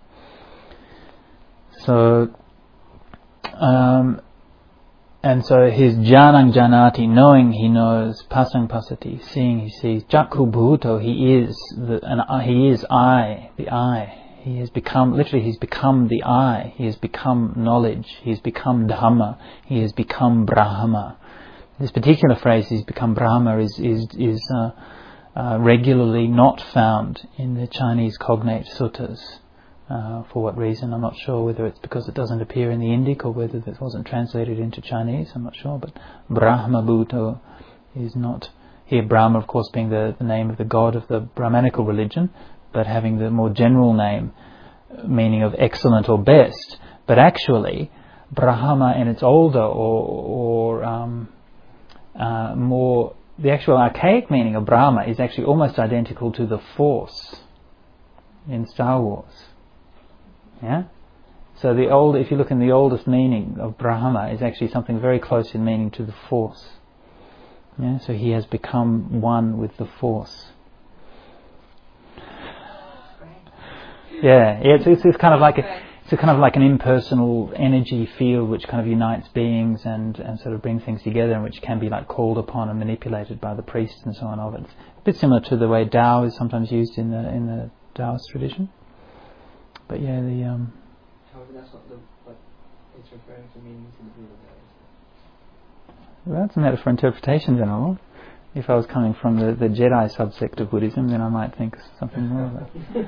So, um, and so his janang janati, knowing he knows, pasang pasati, seeing he sees, jakku bhuto, he is, the, and uh, he is I, the I. He has become, literally he's become the I, he has become knowledge, he has become Dhamma, he has become Brahma. This particular phrase, he's become Brahma, is is, is uh, uh, regularly not found in the Chinese cognate suttas. Uh, for what reason? I'm not sure, whether it's because it doesn't appear in the Indic or whether it wasn't translated into Chinese, I'm not sure, but Brahma Bhuto is not here. Brahma, of course, being the, the name of the god of the Brahmanical religion, but having the more general name, meaning of excellent or best. But actually, Brahma in its older or, or um, uh, more, the actual archaic meaning of Brahma is actually almost identical to the Force in Star Wars. Yeah? So the old, if you look in the oldest meaning of Brahma, is actually something very close in meaning to the Force. Yeah? So he has become one with the Force. Yeah, yeah, it's, it's, it's kind of like a, it's a kind of like an impersonal energy field which kind of unites beings and, and sort of brings things together, and which can be like called upon and manipulated by the priests and so on of it. It's a bit similar to the way Tao is sometimes used in the in the Taoist tradition. But yeah, the um. However, that's not the what it's referring to meanings in the Buddha. Well, that's a matter for interpretation, Venerable. If I was coming from the, the Jedi subsect of Buddhism, then I might think something more of it.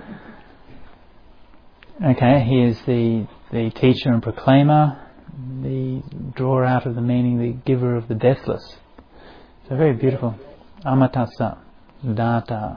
Okay, he is the the teacher and proclaimer, the drawer out of the meaning, the giver of the deathless. So very beautiful. Amatassa, Data.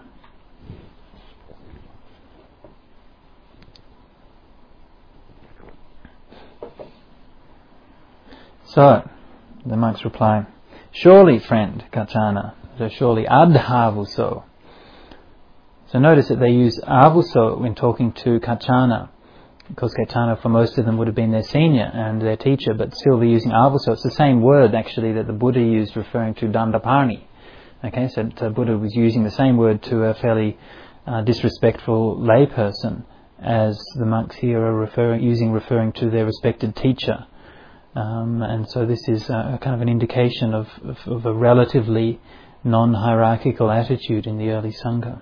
So, the monks reply, surely, friend Kachana, so surely adhavuso. So notice that they use avuso when talking to Kachana. Because Kachana, for most of them, would have been their senior and their teacher, but still they're using avuso. It's the same word, actually, that the Buddha used referring to Dandapani. Okay, so the Buddha was using the same word to a fairly uh, disrespectful layperson as the monks here are referring, using referring to their respected teacher. Um, and so this is a, a kind of an indication of, of, of a relatively non-hierarchical attitude in the early Sangha.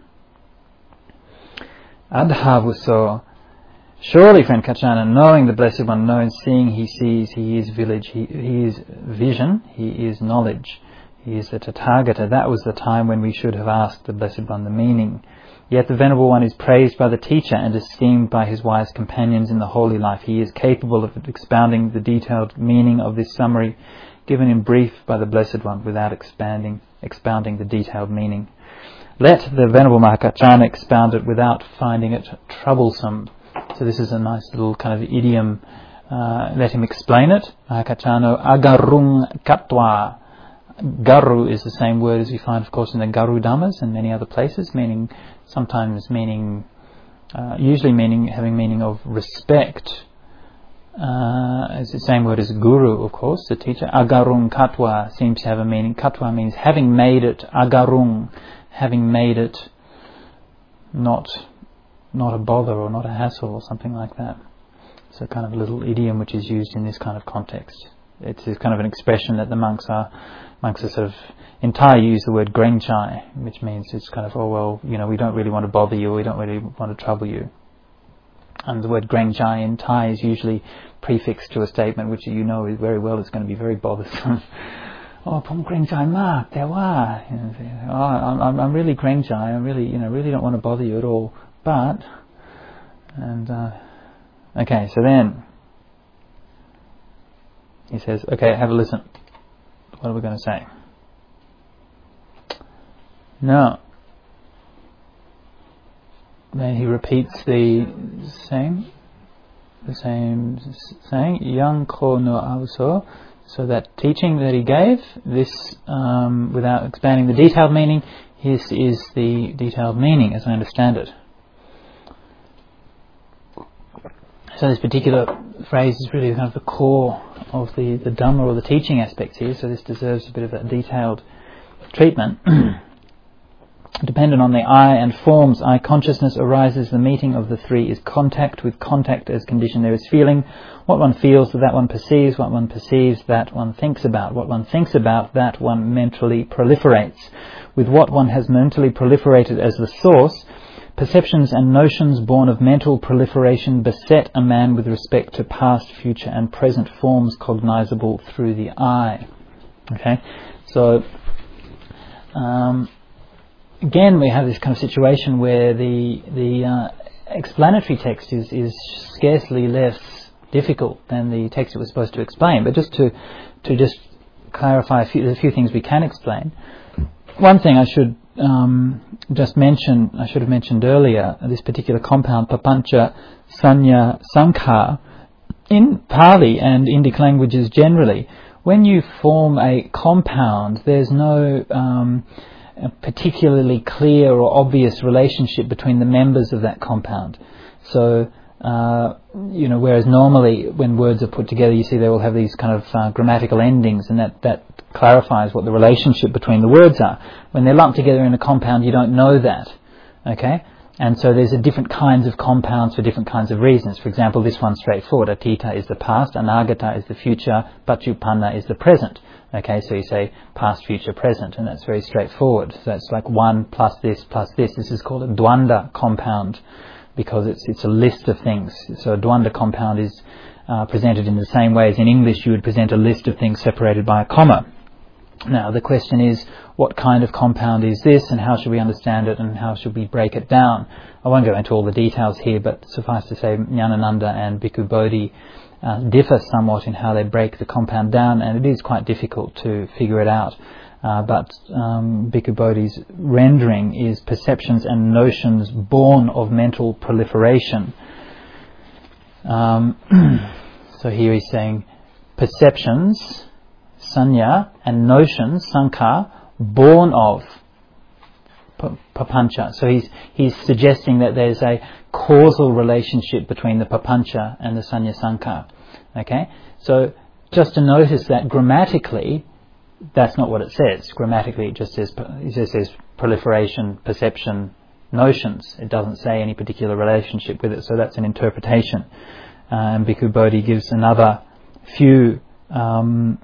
Adhavuso, surely, friend Kachana, knowing the Blessed One, knowing, seeing, he sees, he is village, he, he is vision, he is knowledge, he is the Tathagata. That was the time when we should have asked the Blessed One the meaning. Yet the Venerable One is praised by the teacher and esteemed by his wise companions in the holy life. He is capable of expounding the detailed meaning of this summary given in brief by the Blessed One without expanding, expounding the detailed meaning. Let the Venerable Mahakachana expound it without finding it troublesome. So this is a nice little kind of idiom. Uh, let him explain it. Mahakachano agarung katwa. Garu is the same word as we find, of course, in the Garu Dhammas and many other places, meaning sometimes meaning, uh, usually meaning having meaning of respect. Uh, it's the same word as guru, of course, the teacher. Agarung katwa seems to have a meaning. Katwa means having made it. Agarung, having made it not not a bother or not a hassle or something like that. It's a kind of little idiom which is used in this kind of context. It's kind of an expression that the monks are monks are sort of entirely use the word grengchai, which means it's kind of, oh well, you know, we don't really want to bother you, we don't really want to trouble you. And the word grengchai in Thai is usually prefixed to a statement which you know very well is going to be very bothersome. Oh, pom grengchai mak, there wa. Oh, I'm I'm really grengchai. I really, you know, really don't want to bother you at all. But, and uh, okay, so then he says, okay, have a listen. What are we going to say? No. Then he repeats the saying, the same saying, yang ko no avuso. So that teaching that he gave, this, um, without expanding the detailed meaning, this is the detailed meaning as I understand it. So this particular phrase is really kind of the core of the, the Dhamma or the teaching aspects here, so this deserves a bit of a detailed treatment. Dependent on the I and forms, I consciousness arises, the meeting of the three is contact, with contact as condition there is feeling. What one feels, that one perceives, what one perceives, that one thinks about. What one thinks about, that one mentally proliferates. With what one has mentally proliferated as the source, perceptions and notions born of mental proliferation beset a man with respect to past, future and present forms cognizable through the I. Okay, so um, again we have this kind of situation where the the uh, explanatory text is, is scarcely less difficult than the text it was supposed to explain. But just to to just clarify a few, a few things we can explain. One thing I should um, just mention, I should have mentioned earlier, this particular compound, papancha, sanya, sankhar, in Pali and Indic languages generally, when you form a compound, there's no um, particularly clear or obvious relationship between the members of that compound. So, uh, you know, whereas normally when words are put together, you see they will have these kind of uh, grammatical endings, and that, that clarifies what the relationship between the words are. When they're lumped together in a compound, you don't know that, okay? And so there's a different kinds of compounds for different kinds of reasons. For example, this one's straightforward. Atita is the past, anagata is the future, pachupanna is the present. Okay, so you say past, future, present, and that's very straightforward. So that's like one plus this plus this. This is called a dwanda compound because it's it's a list of things. So a dwanda compound is uh, presented in the same way as in English you would present a list of things separated by a comma. Now the question is, what kind of compound is this, and how should we understand it, and how should we break it down? I won't go into all the details here, but suffice to say Nyanananda and Bhikkhu Bodhi uh, differ somewhat in how they break the compound down, and it is quite difficult to figure it out. Uh, but um, Bhikkhu Bodhi's rendering is perceptions and notions born of mental proliferation. Um, so here he's saying perceptions, sanya, and notions, sankhar, born of papancha. So he's he's suggesting that there's a causal relationship between the papancha and the sanya sankhar. Okay? So just to notice that grammatically, that's not what it says. Grammatically, it just says it just says proliferation, perception, notions. It doesn't say any particular relationship with it. So that's an interpretation. Uh, and Bhikkhu Bodhi gives another few um,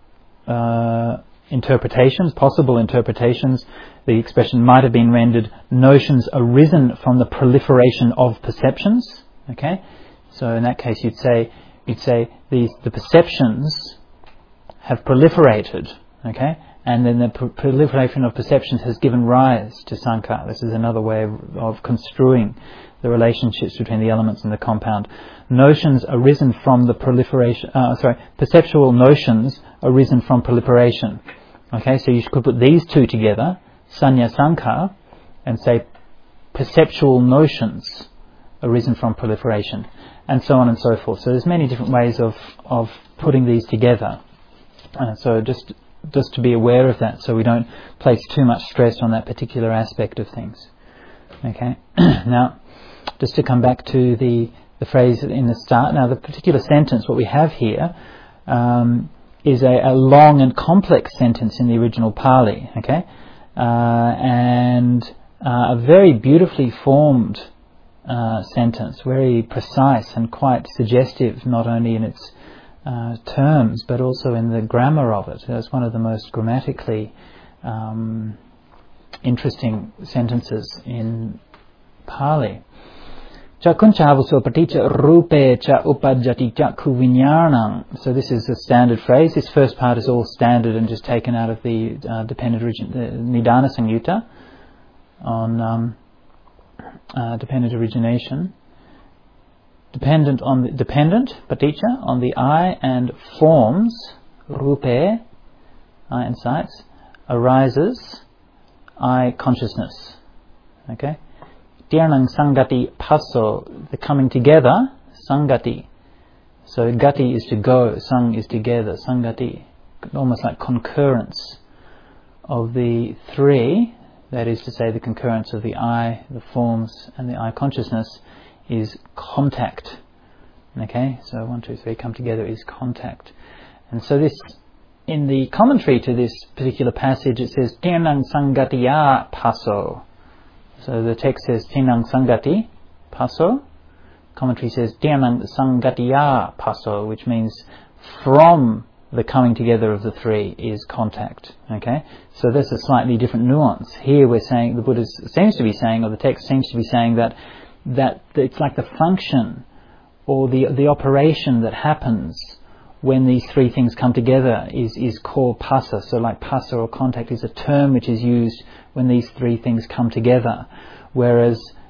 uh, interpretations, possible interpretations. The expression might have been rendered notions arisen from the proliferation of perceptions. Okay, so in that case, you'd say you'd say these the perceptions have proliferated. Okay, and then the pr- proliferation of perceptions has given rise to sankhar. This is another way of, of construing the relationships between the elements and the compound. Notions arisen from the proliferation. Uh, sorry, perceptual notions arisen from proliferation. Okay, so you could put these two together, sanya sankhar, and say perceptual notions arisen from proliferation, and so on and so forth. So there's many different ways of of putting these together. Uh, so just just to be aware of that, so we don't place too much stress on that particular aspect of things. Okay. Now, just to come back to the the phrase in the start. Now, the particular sentence, what we have here, um, is a, a long and complex sentence in the original Pali. Okay, uh, and uh, a very beautifully formed uh, sentence, very precise and quite suggestive, not only in its Uh, terms, but also in the grammar of it. It's one of the most grammatically um, interesting sentences in Pali. Chakunchavaso paticca rupe cha upajjati chakku viññāṇaṃ. So this is a standard phrase. This first part is all standard and just taken out of the uh, dependent origin, the Nidana Samyutta on um, uh, dependent origination. Dependent on the dependent, paticca, on the eye and forms, rupe, eye and sights, arises eye consciousness. Okay? Tirnang sangati passo, the coming together, sangati. So gati is to go, sang is together, sangati, almost like concurrence of the three, that is to say the concurrence of the eye, the forms and the eye consciousness, is contact. Okay, so one, two, three come together is contact. And so this, in the commentary to this particular passage, it says Tirnang Sangatiya Passo. So the text says Tirnang Sangati Passo. Commentary says Tirnang Sangatiya Passo, which means from the coming together of the three is contact. Okay, so there's a slightly different nuance. Here we're saying, the Buddha seems to be saying, or the text seems to be saying that that it's like the function or the the operation that happens when these three things come together is, is called passa. So like passa or contact is a term which is used when these three things come together. Whereas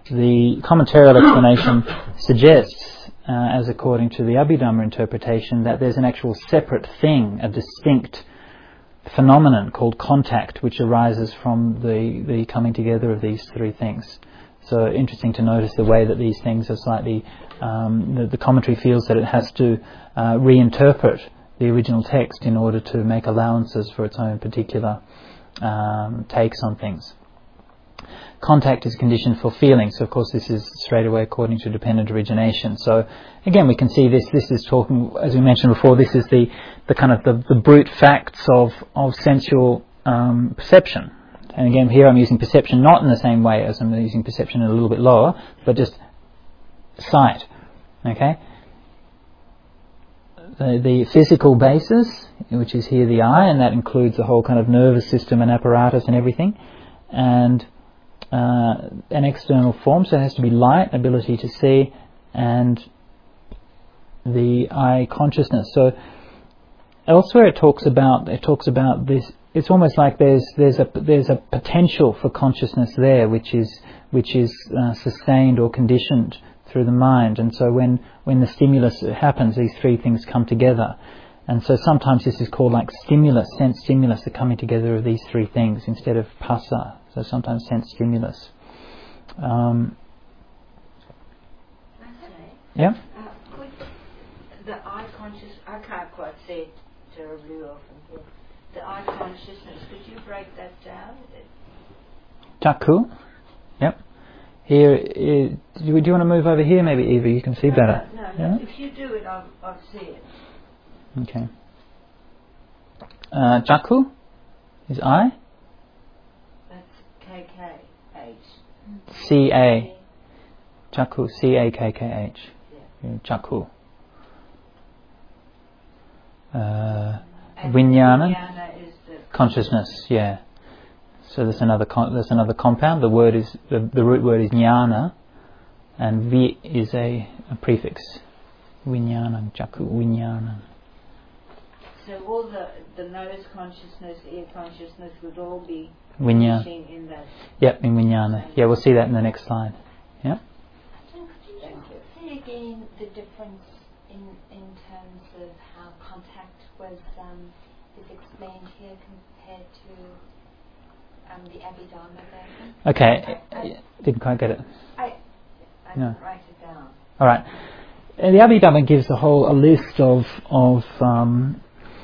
the commentarial explanation suggests, uh, as according to the Abhidhamma interpretation, that there's an actual separate thing, a distinct phenomenon called contact, which arises from the, the coming together of these three things. So interesting to notice the way that these things are slightly, um, the, the commentary feels that it has to uh, reinterpret the original text in order to make allowances for its own particular um, takes on things. Contact is a condition for feeling, so of course this is straight away according to dependent origination. So again we can see this, this is talking, as we mentioned before, this is the, the kind of the, the brute facts of, of sensual um, perception. And again here I'm using perception not in the same way as I'm using perception a little bit lower, but just sight. Okay? The, the physical basis, which is here the eye, and that includes the whole kind of nervous system and apparatus and everything, and uh, an external form, so it has to be light, ability to see, and the eye consciousness. So elsewhere it talks about it talks about this. It's almost like there's there's a there's a potential for consciousness there, which is which is uh, sustained or conditioned through the mind. And so when when the stimulus happens, these three things come together. And so sometimes this is called like stimulus, sense stimulus, the coming together of these three things instead of phassa. So sometimes sense stimulus. Um, yeah. Uh, could the eye conscious, I can't quite say it terribly well from here. The eye consciousness, could you break that down? Chakku. Yep. Here, is, do you, do you want to move over here? Maybe Eva, you can see no, better. No, no, yeah? no. If you do it, I'll, I'll see it. Okay. Uh, Chakku is eye. That's K K H. C A. Chakku, C A K K H. Yeah. Chakku. Uh, Vijnana. Vijnana is the consciousness, yeah. So there's another con- there's another compound. The word is the, the root word is jnana, and vi is a, a prefix. Vijnana, Chakku, Vijnana. So all the the nose consciousness, ear consciousness would all be Vijnana. finishing in that. Yep, in Vijnana. Yeah, we'll see that in the next slide. Yeah. Could you Thank you. say again the difference in in terms of how contact was um, is explained here compared to um, the Abhidhamma version? Okay. I, I, Didn't quite get it. I I No. didn't write it down. All right. Uh, The Abhidhamma gives a whole a list of of um,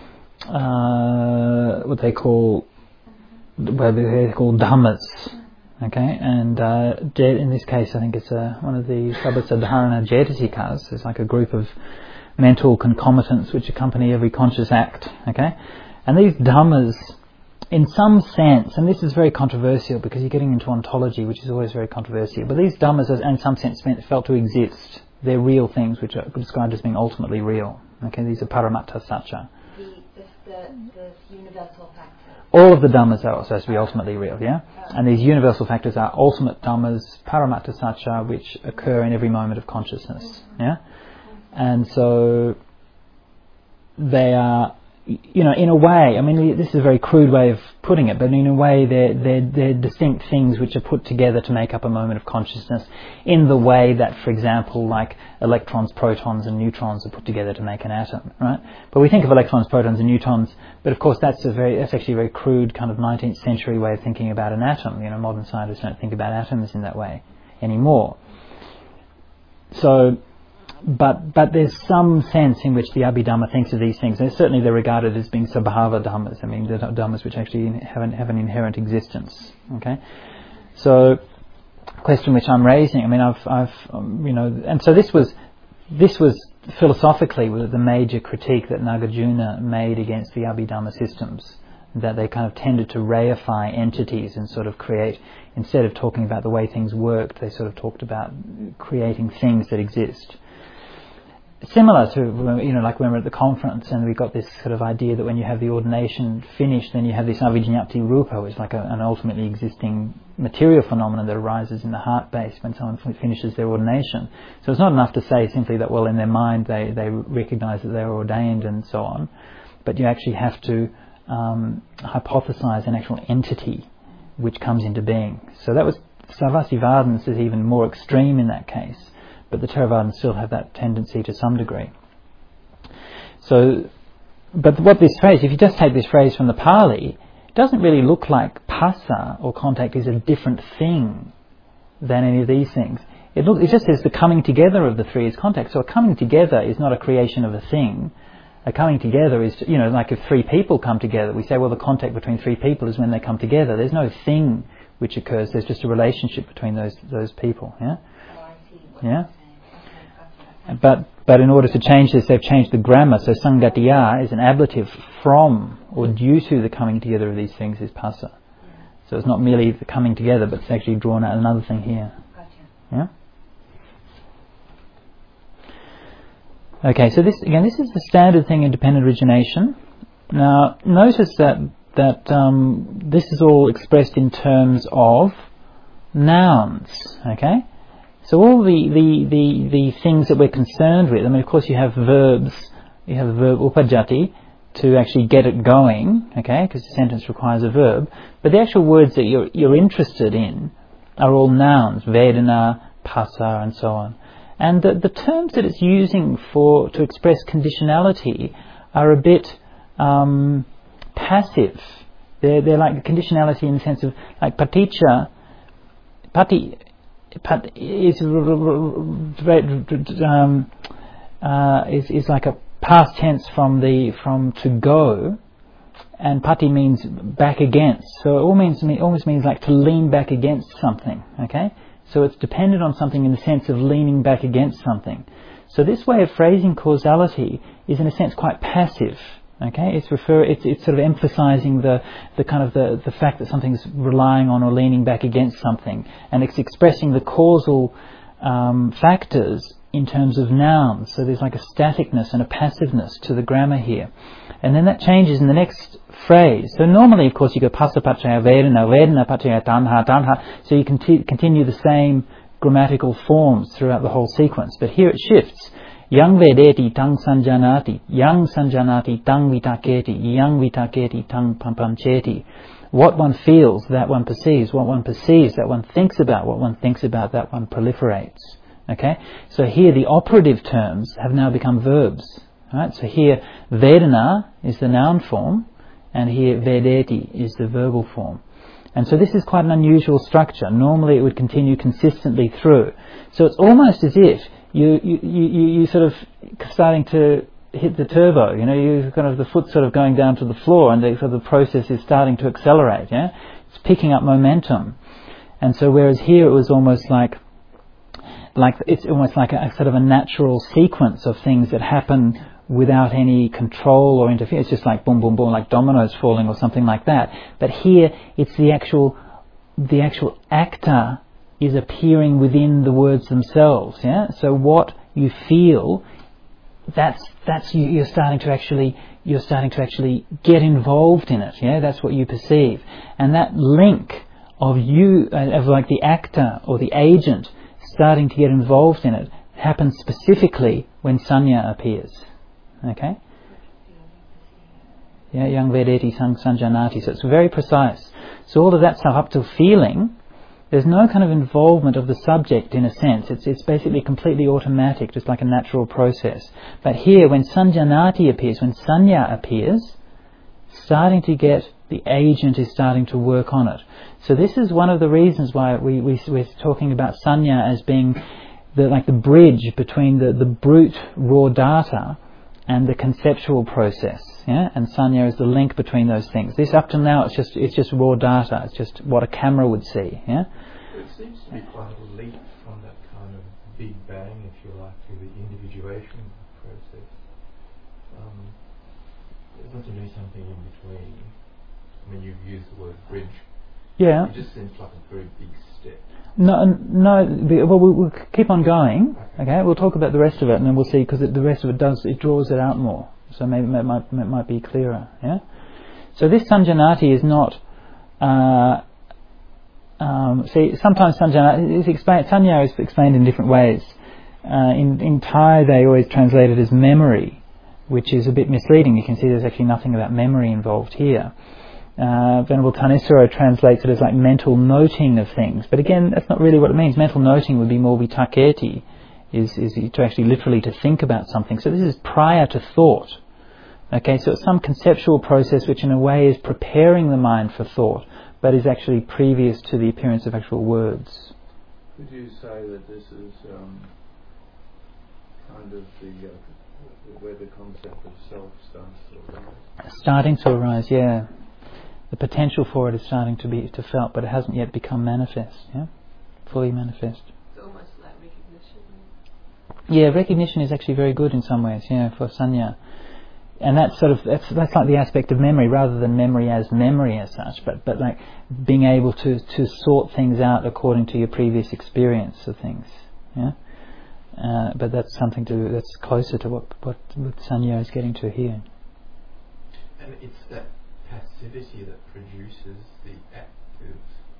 uh, what they call what they call dhammas. Okay, and uh, in this case, I think it's a, one of the Sabbasadharana Jetasikas. It's like a group of mental concomitants which accompany every conscious act. Okay, and these dhammas, in some sense, and this is very controversial because you're getting into ontology, which is always very controversial. But these dhammas, are, in some sense, meant felt to exist. They're real things which are described as being ultimately real. Okay, these are paramatta satcha. the, the, the, the universal factor. All of the dhammas are supposed to be ultimately real, yeah? And these universal factors are ultimate dhammas, paramatta satcha, which occur in every moment of consciousness, yeah? And so they are, you know, in a way, I mean, this is a very crude way of putting it, but in a way they're, they're, they're distinct things which are put together to make up a moment of consciousness in the way that, for example, like electrons, protons and neutrons are put together to make an atom, right? But we think of electrons, protons and neutrons, but of course that's a very, that's actually a very crude kind of nineteenth century way of thinking about an atom. You know, modern scientists don't think about atoms in that way anymore. So, But but there's some sense in which the Abhidhamma thinks of these things. And certainly they're regarded as being sabhava dhammas. I mean, the dhammas which actually have an, have an inherent existence. Okay, so question which I'm raising. I mean, I've I've um, you know, and so this was this was philosophically the major critique that Nagarjuna made against the Abhidhamma systems, that they kind of tended to reify entities and sort of create, instead of talking about the way things worked, they sort of talked about creating things that exist. Similar to, you know, like when we're at the conference and we got this sort of idea that when you have the ordination finished, then you have this avijñapti rupa, which is like a, an ultimately existing material phenomenon that arises in the heart base when someone finishes their ordination. So it's not enough to say simply that, well, in their mind they, they recognise that they're ordained and so on, but you actually have to um, hypothesize an actual entity which comes into being. So that was Sarvasivadins is even more extreme in that case, but the Theravadins still have that tendency to some degree. So, but what this phrase, if you just take this phrase from the Pali, it doesn't really look like phassa or contact is a different thing than any of these things. It, look, it just says the coming together of the three is contact. So a coming together is not a creation of a thing. A coming together is, you know, like if three people come together, we say, well, the contact between three people is when they come together. There's no thing which occurs. There's just a relationship between those those people. Yeah. Yeah. But but in order to change this, they've changed the grammar. So sangatiya is an ablative from or due to the coming together of these things is phassa. So it's not merely the coming together, but it's actually drawn out another thing here. Yeah. Okay, so this again, this is the standard thing in dependent origination. Now, notice that that um, this is all expressed in terms of nouns. Okay, so all the, the, the, the things that we're concerned with. I mean, of course, you have verbs. You have the verb upajati to actually get it going. Okay, because the sentence requires a verb. But the actual words that you're you're interested in are all nouns: Vedana, phassa, and so on. And the, the terms that it's using for to express conditionality are a bit um, passive. They're they're like conditionality in the sense of like paticca, pati, pat is um, uh, is is like a past tense from the from to go, and pati means back against. So it all means almost means like to lean back against something. Okay. So it's dependent on something in the sense of leaning back against something. So this way of phrasing causality is in a sense quite passive. Okay, it's refer it's it's sort of emphasising the the kind of the the fact that something's relying on or leaning back against something, and it's expressing the causal um, factors in terms of nouns. So there's like a staticness and a passiveness to the grammar here, and then that changes in the next phrase. So normally, of course, you go phassa paccaya vedana, vedana paccaya tanha, tanha. So you conti- continue the same grammatical forms throughout the whole sequence. But here it shifts. Yang vedeti tang sanjanati, yang sanjanati tang vitaketi, yang vitaketi tang pampamcheti. What one feels, that one perceives. What one perceives, that one thinks about. What one thinks about, that one proliferates. Okay? So here the operative terms have now become verbs. Right? So here vedana is the noun form, and here vedeti is the verbal form. And so this is quite an unusual structure. Normally it would continue consistently through. So it's almost as if you you you you sort of starting to hit the turbo. You know, you kind of the foot sort of going down to the floor, and the sort of the process is starting to accelerate. Yeah, it's picking up momentum. And so whereas here it was almost like like it's almost like a, a sort of a natural sequence of things that happen without any control or interference. It's just like boom, boom, boom, like dominoes falling or something like that. But here, it's the actual, the actual actor is appearing within the words themselves. Yeah. So what you feel, that's that's you, you're starting to actually you're starting to actually get involved in it. Yeah. That's what you perceive, and that link of you, uh, of like the actor or the agent starting to get involved in it, happens specifically when sanya appears. Okay? Yeah, yang vedeti sang sanjanati. So it's very precise. So all of that stuff up to feeling, there's no kind of involvement of the subject in a sense. It's it's basically completely automatic, just like a natural process. But here, when sanjanati appears, when sanya appears, starting to get, the agent is starting to work on it. So this is one of the reasons why we, we we're talking about sanya as being the like the bridge between the, the brute raw data and the conceptual process, yeah, and sanya is the link between those things. This up to now, it's just it's just raw data. It's just what a camera would see, yeah. It seems to be quite a leap from that kind of big bang, if you like, to the individuation process. Um, there's got to be something in between. I mean, you've used the word bridge. Yeah. It just seems like a very big step. No, no. Well, we'll keep on going. Okay, we'll talk about the rest of it, and then we'll see, because the rest of it does it draws it out more. So maybe it might it might be clearer. Yeah. So this sanjanati is not. Uh, um, see, sometimes sanjanati is explained. Sanya is explained in different ways. Uh, in in Thai, they always translate it as memory, which is a bit misleading. You can see there's actually nothing about memory involved here. Uh, Venerable Thanissaro translates it as like mental noting of things. But again, that's not really what it means. Mental noting would be more vitaketi, is, is to actually literally to think about something. So this is prior to thought. Okay, so it's some conceptual process which in a way is preparing the mind for thought, but is actually previous to the appearance of actual words. Would you say that this is um, kind of the uh, where the concept of self starts to arise? Starting to arise, yeah. The potential for it is starting to be to felt, but it hasn't yet become manifest, yeah, fully manifest. It's almost like recognition. Yeah, recognition is actually very good in some ways, yeah, for sanya. And that's sort of that's that's like the aspect of memory, rather than memory as memory as such, but but like being able to, to sort things out according to your previous experience of things, yeah. Uh, but that's something to that's closer to what what, what sanya is getting to here. And it's that passivity that produces the active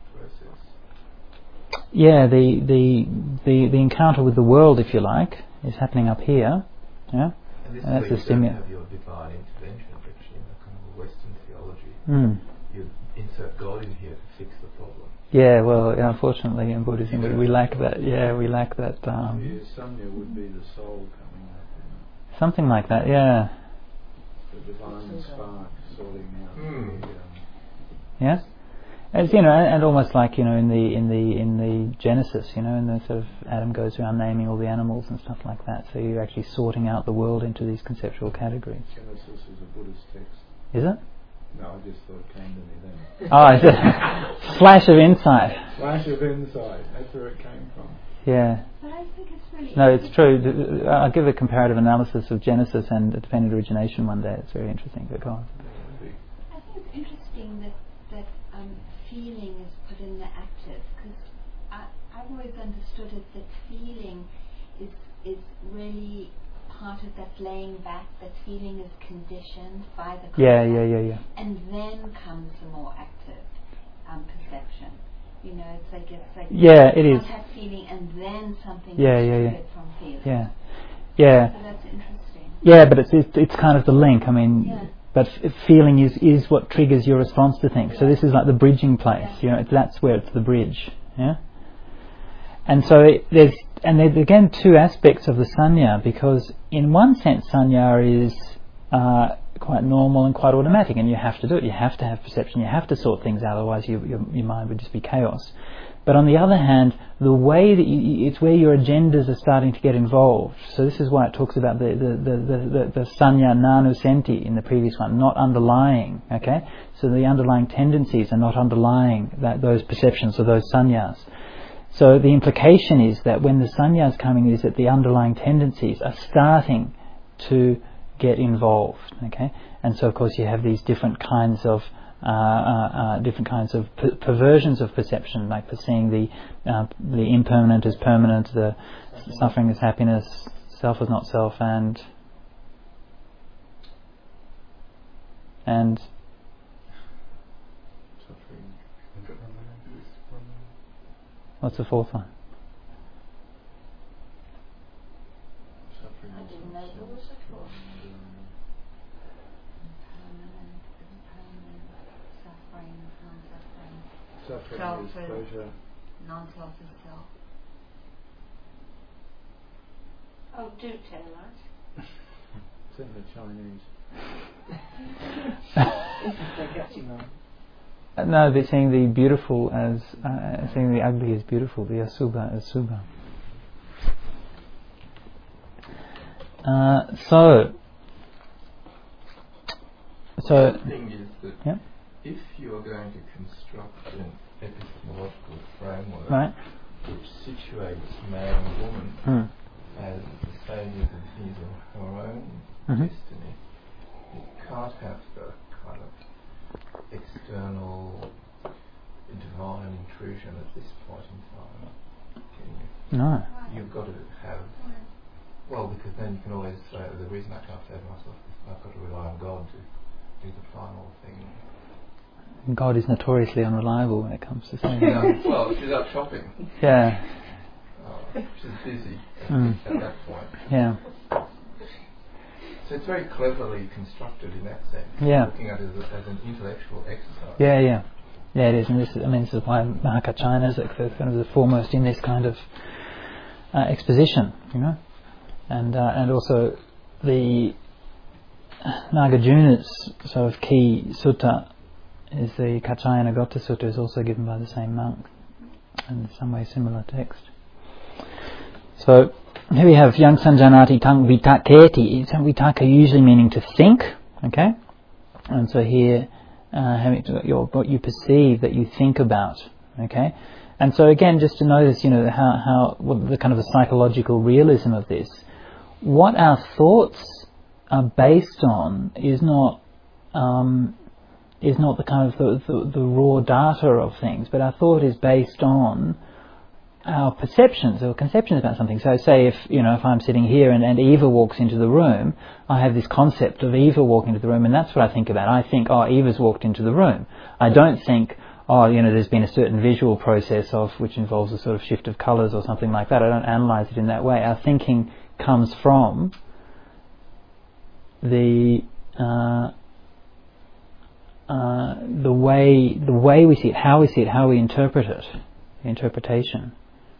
process. Yeah, the the the the encounter with the world, if you like, is happening up here, yeah. And this and is that's where you the don't have your divine intervention, actually, in a kind of a Western theology. Mm. You insert God in here to fix the problem. Yeah, well, unfortunately in Buddhism we, we lack that. Yeah, we lack that. Um, yeah, sanya would be the soul coming up. Something like that, yeah. The divine spark sorting out. Mm. The, um, yeah. As you know, and almost like you know, in the in the in the Genesis, you know, in the sort of Adam goes around naming all the animals and stuff like that. So you're actually sorting out the world into these conceptual categories. Genesis is a Buddhist text. Is it? No, I just thought it came to me then. Oh, it's a flash of insight. Flash of insight. That's where it came from. Yeah. But I think it's really no, it's true. I'll give a comparative analysis of Genesis and dependent origination one day. It's very interesting. But go on. I think it's interesting that that um, feeling is put in the active, because I've always understood it that feeling is is really part of that laying back, that feeling is conditioned by the concept. Yeah, yeah, yeah, yeah. And then comes the more active um, perception. You know, it's like it's like yeah, it is. Have feeling and then something yeah, is yeah, yeah. triggered from feeling. Yeah, yeah. So that's interesting. Yeah, but it's it's, it's kind of the link. I mean, yeah. but f- feeling is, is what triggers your response to things. So this is like the bridging place. Yeah. You know, it's, that's where it's the bridge. Yeah. And so it, there's and there's again two aspects of the sanya, because in one sense sanya is uh, quite normal and quite automatic, and you have to do it. You have to have perception. You have to sort things out, otherwise you, your your mind would just be chaos. But on the other hand, the way that you, it's where your agendas are starting to get involved. So this is why it talks about the the the the, the, the sanya nanu senti in the previous one, not underlying. Okay, so the underlying tendencies are not underlying that those perceptions or those sanyas. So the implication is that when the sanya is coming, is that the underlying tendencies are starting to get involved. Okay, and so of course you have these different kinds of uh, uh, uh, different kinds of per- perversions of perception, like perceiving the uh, the impermanent as permanent, the suffering as happiness, self as not self, and and what's the fourth one? I didn't know there was a fourth. Suffering, non-suffering. Suffering is pleasure. Non-self is self. Oh, do tell us. It's in the Chinese. No, they're saying the beautiful as uh, saying the ugly is beautiful, the asubha as subha. Uh, so, so the thing is that yeah? if you are going to construct an epistemological framework right. which situates man and woman mm. as the saviors of his or her own mm-hmm. destiny, you can't have the kind of external divine intrusion at this point in time, can you? No. You've got to have, well, because then you can always say, the reason I can't save myself is I've got to rely on God to do the final thing. God is notoriously unreliable when it comes to saying yeah, well, she's out shopping. Yeah. Oh, she's busy at, mm. at that point. Yeah. So it's very cleverly constructed in that sense. Yeah. Looking at it as, a, as an intellectual exercise. Yeah, yeah. Yeah, it is. And this is, I mean, this is why Mahakaccana is like the, kind of the foremost in this kind of uh, exposition, you know. And uh, and also the Nagarjuna's sort of key sutta is the Kaccayana Gotta Sutta, is also given by the same monk, and in some way similar text. So here we have Yang Sanjanati Tang Vitaketi. Vitaka usually meaning to think, okay? And so here, uh, having to, your, what you perceive, that you think about, okay? And so again, just to notice, you know, how, how what the kind of the psychological realism of this. What our thoughts are based on is not um, is not the kind of the, the, the raw data of things, but our thought is based on our perceptions or conceptions about something. So say if, you know, if I'm sitting here and, and Eva walks into the room, I have this concept of Eva walking into the room, and that's what I think about. I think, oh, Eva's walked into the room. I don't think, oh, you know, there's been a certain visual process of which involves a sort of shift of colours or something like that. I don't analyse it in that way. Our thinking comes from the uh, uh, the way the way we see it, how we see it, how we interpret it, the interpretation.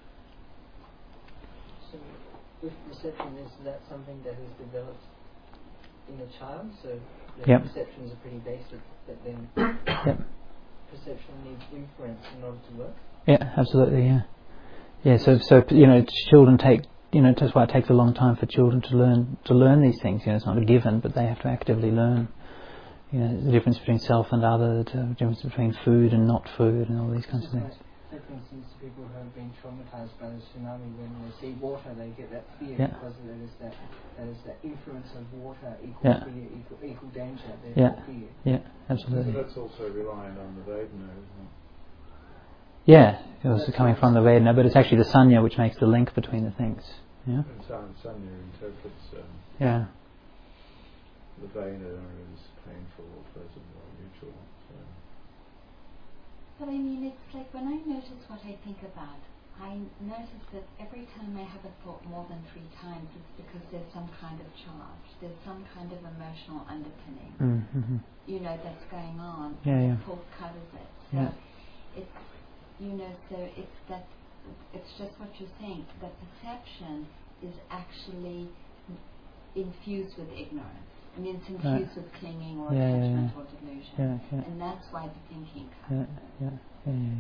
So, with perception, is that something that is developed in a child? So, the yep. perceptions are pretty basic, but then yep. perception needs inference in order to work. Yeah, absolutely. Yeah, yeah. So, so you know, children take. You know, that's why it takes a long time for children to learn to learn these things. You know, it's not a given, but they have to actively learn. You know, the difference between self and other, the difference between food and not food, and all these kinds of things. Like, for instance, people who have been traumatized by the tsunami, when they see water, they get that fear yeah. because there is that there is that influence of water equal yeah. fear, equal, equal danger, yeah. therefore fear. Yeah, absolutely. So that's also reliant on the Vedana, isn't it? Yeah, it was coming from the Vedana, but it's actually the Sanya which makes the link between the things. Yeah. And Sanya interprets um, yeah. the Vedana as painful or pleasant or neutral. So. But I mean, it's like when I notice what I think about, I notice that every time I have a thought more than three times, it's because there's some kind of charge, there's some kind of emotional underpinning, mm-hmm. you know, that's going on. Yeah, and yeah. The thought covers it. So yeah. it's, you know, so it's that, it's just what you're saying, that perception is actually infused with ignorance. I mean, it's infused right. with clinging or yeah, attachment yeah, or delusion. Yeah, yeah. And that's why the thinking comes. Yeah, yeah, yeah,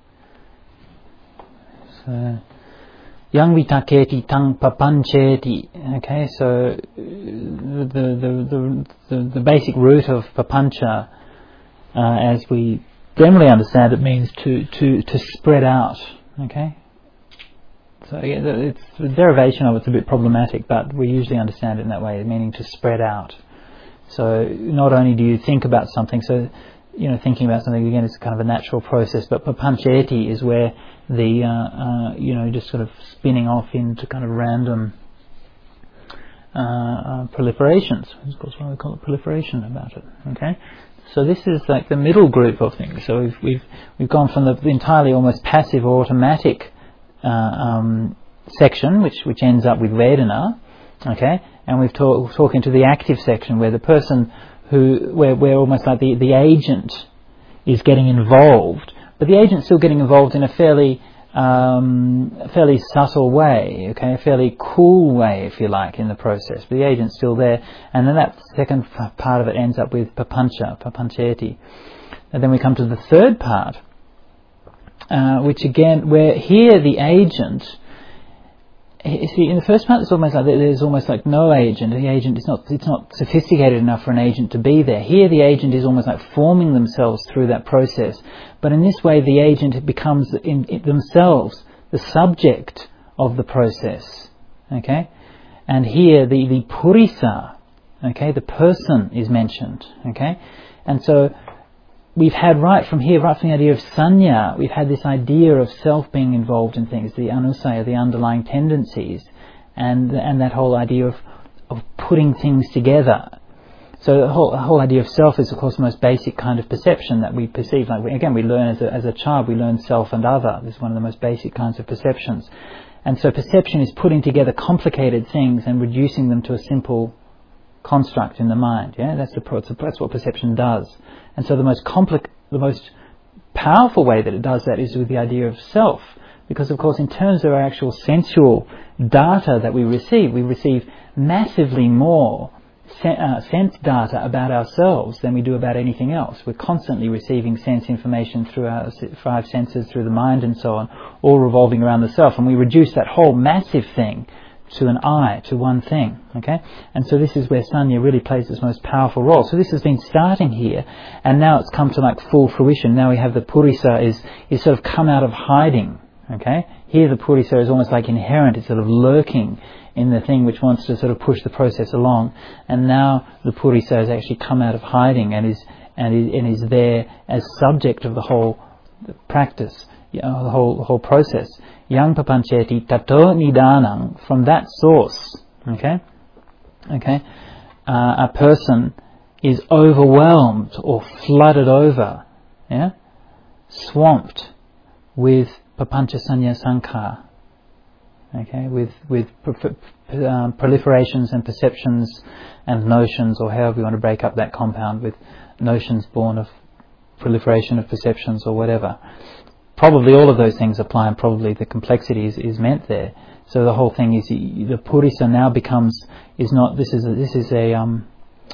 yeah. So, yang vitaketi tang papancheti. Okay, so the the the the, the basic root of papancha, uh, as we generally understand it, means to to to spread out. Okay. So it's the derivation of it's a bit problematic, but we usually understand it in that way, meaning to spread out. So not only do you think about something, so you know, thinking about something again is kind of a natural process, but papancheti is where the uh, uh, you know, just sort of spinning off into kind of random uh, uh, proliferations. Of course, why we call it proliferation about it. Okay. So this is like the middle group of things. So we've we've we've gone from the entirely almost passive or automatic uh, um, section, which which ends up with Vedana, okay, and we've talk, talking to the active section where the person who where where almost like the the agent is getting involved, but the agent's still getting involved in a fairly um, fairly subtle way, okay, a fairly cool way, if you like, in the process. But the agent's still there, and then that second part of it ends up with papancha, papancheti. And then we come to the third part, uh, which again, where here the agent, you see, in the first part, it's almost like there's almost like no agent. The agent is not, it's not sophisticated enough for an agent to be there. Here, the agent is almost like forming themselves through that process. But in this way, the agent becomes in, in themselves the subject of the process. Okay, and here the the purisa, okay, the person is mentioned. Okay, and so we've had right from here, right from the idea of sanya, we've had this idea of self being involved in things, the anusaya, the underlying tendencies, and and that whole idea of of putting things together. So the whole, the whole idea of self is, of course, the most basic kind of perception that we perceive. Like we, again, we learn as a, as a child, we learn self and other. This is one of the most basic kinds of perceptions. And so perception is putting together complicated things and reducing them to a simple construct in the mind. Yeah, that's the that's what perception does. And so the most complex, the most powerful way that it does that is with the idea of self, because of course in terms of our actual sensual data that we receive, we receive massively more se- uh, sense data about ourselves than we do about anything else. We're constantly receiving sense information through our five senses, through the mind and so on, all revolving around the self, and we reduce that whole massive thing to an I, to one thing, okay? And so this is where Sanya really plays its most powerful role. So this has been starting here, and now it's come to like full fruition. Now we have the Purisa is, is sort of come out of hiding, okay? Here the Purisa is almost like inherent, it's sort of lurking in the thing which wants to sort of push the process along. And now the Purisa has actually come out of hiding and is, and is, and is there as subject of the whole practice, you know, the whole, the whole process. Yang papancheti tato nidanang, from that source, okay, okay, uh, a person is overwhelmed or flooded over, yeah, swamped with papancha sanya sankhar, okay, with with um, proliferations and perceptions and notions, or however you want to break up that compound, with notions born of proliferation of perceptions or whatever. Probably all of those things apply, and probably the complexity is, is meant there. So the whole thing is the Purisa now becomes is not this is a, this is a um,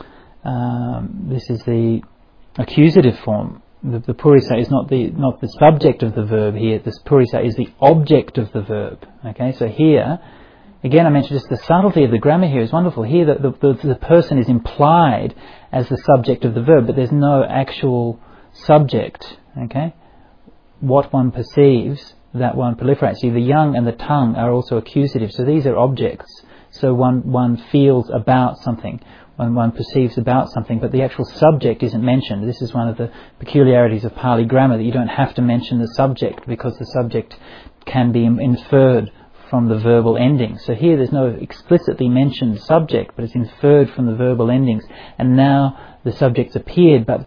um, this is the accusative form. The, the Purisa is not the not the subject of the verb here. This Purisa is the object of the verb. Okay, so here again I mentioned just the subtlety of the grammar here is wonderful. Here the the, the the person is implied as the subject of the verb, but there's no actual subject. Okay. What one perceives, that one proliferates. See, the yang and the tongue are also accusative, so these are objects. So one one feels about something, when one perceives about something, but the actual subject isn't mentioned. This is one of the peculiarities of Pali grammar, that you don't have to mention the subject, because the subject can be inferred from the verbal endings. So here there's no explicitly mentioned subject, but it's inferred from the verbal endings. And now the subject's appeared, but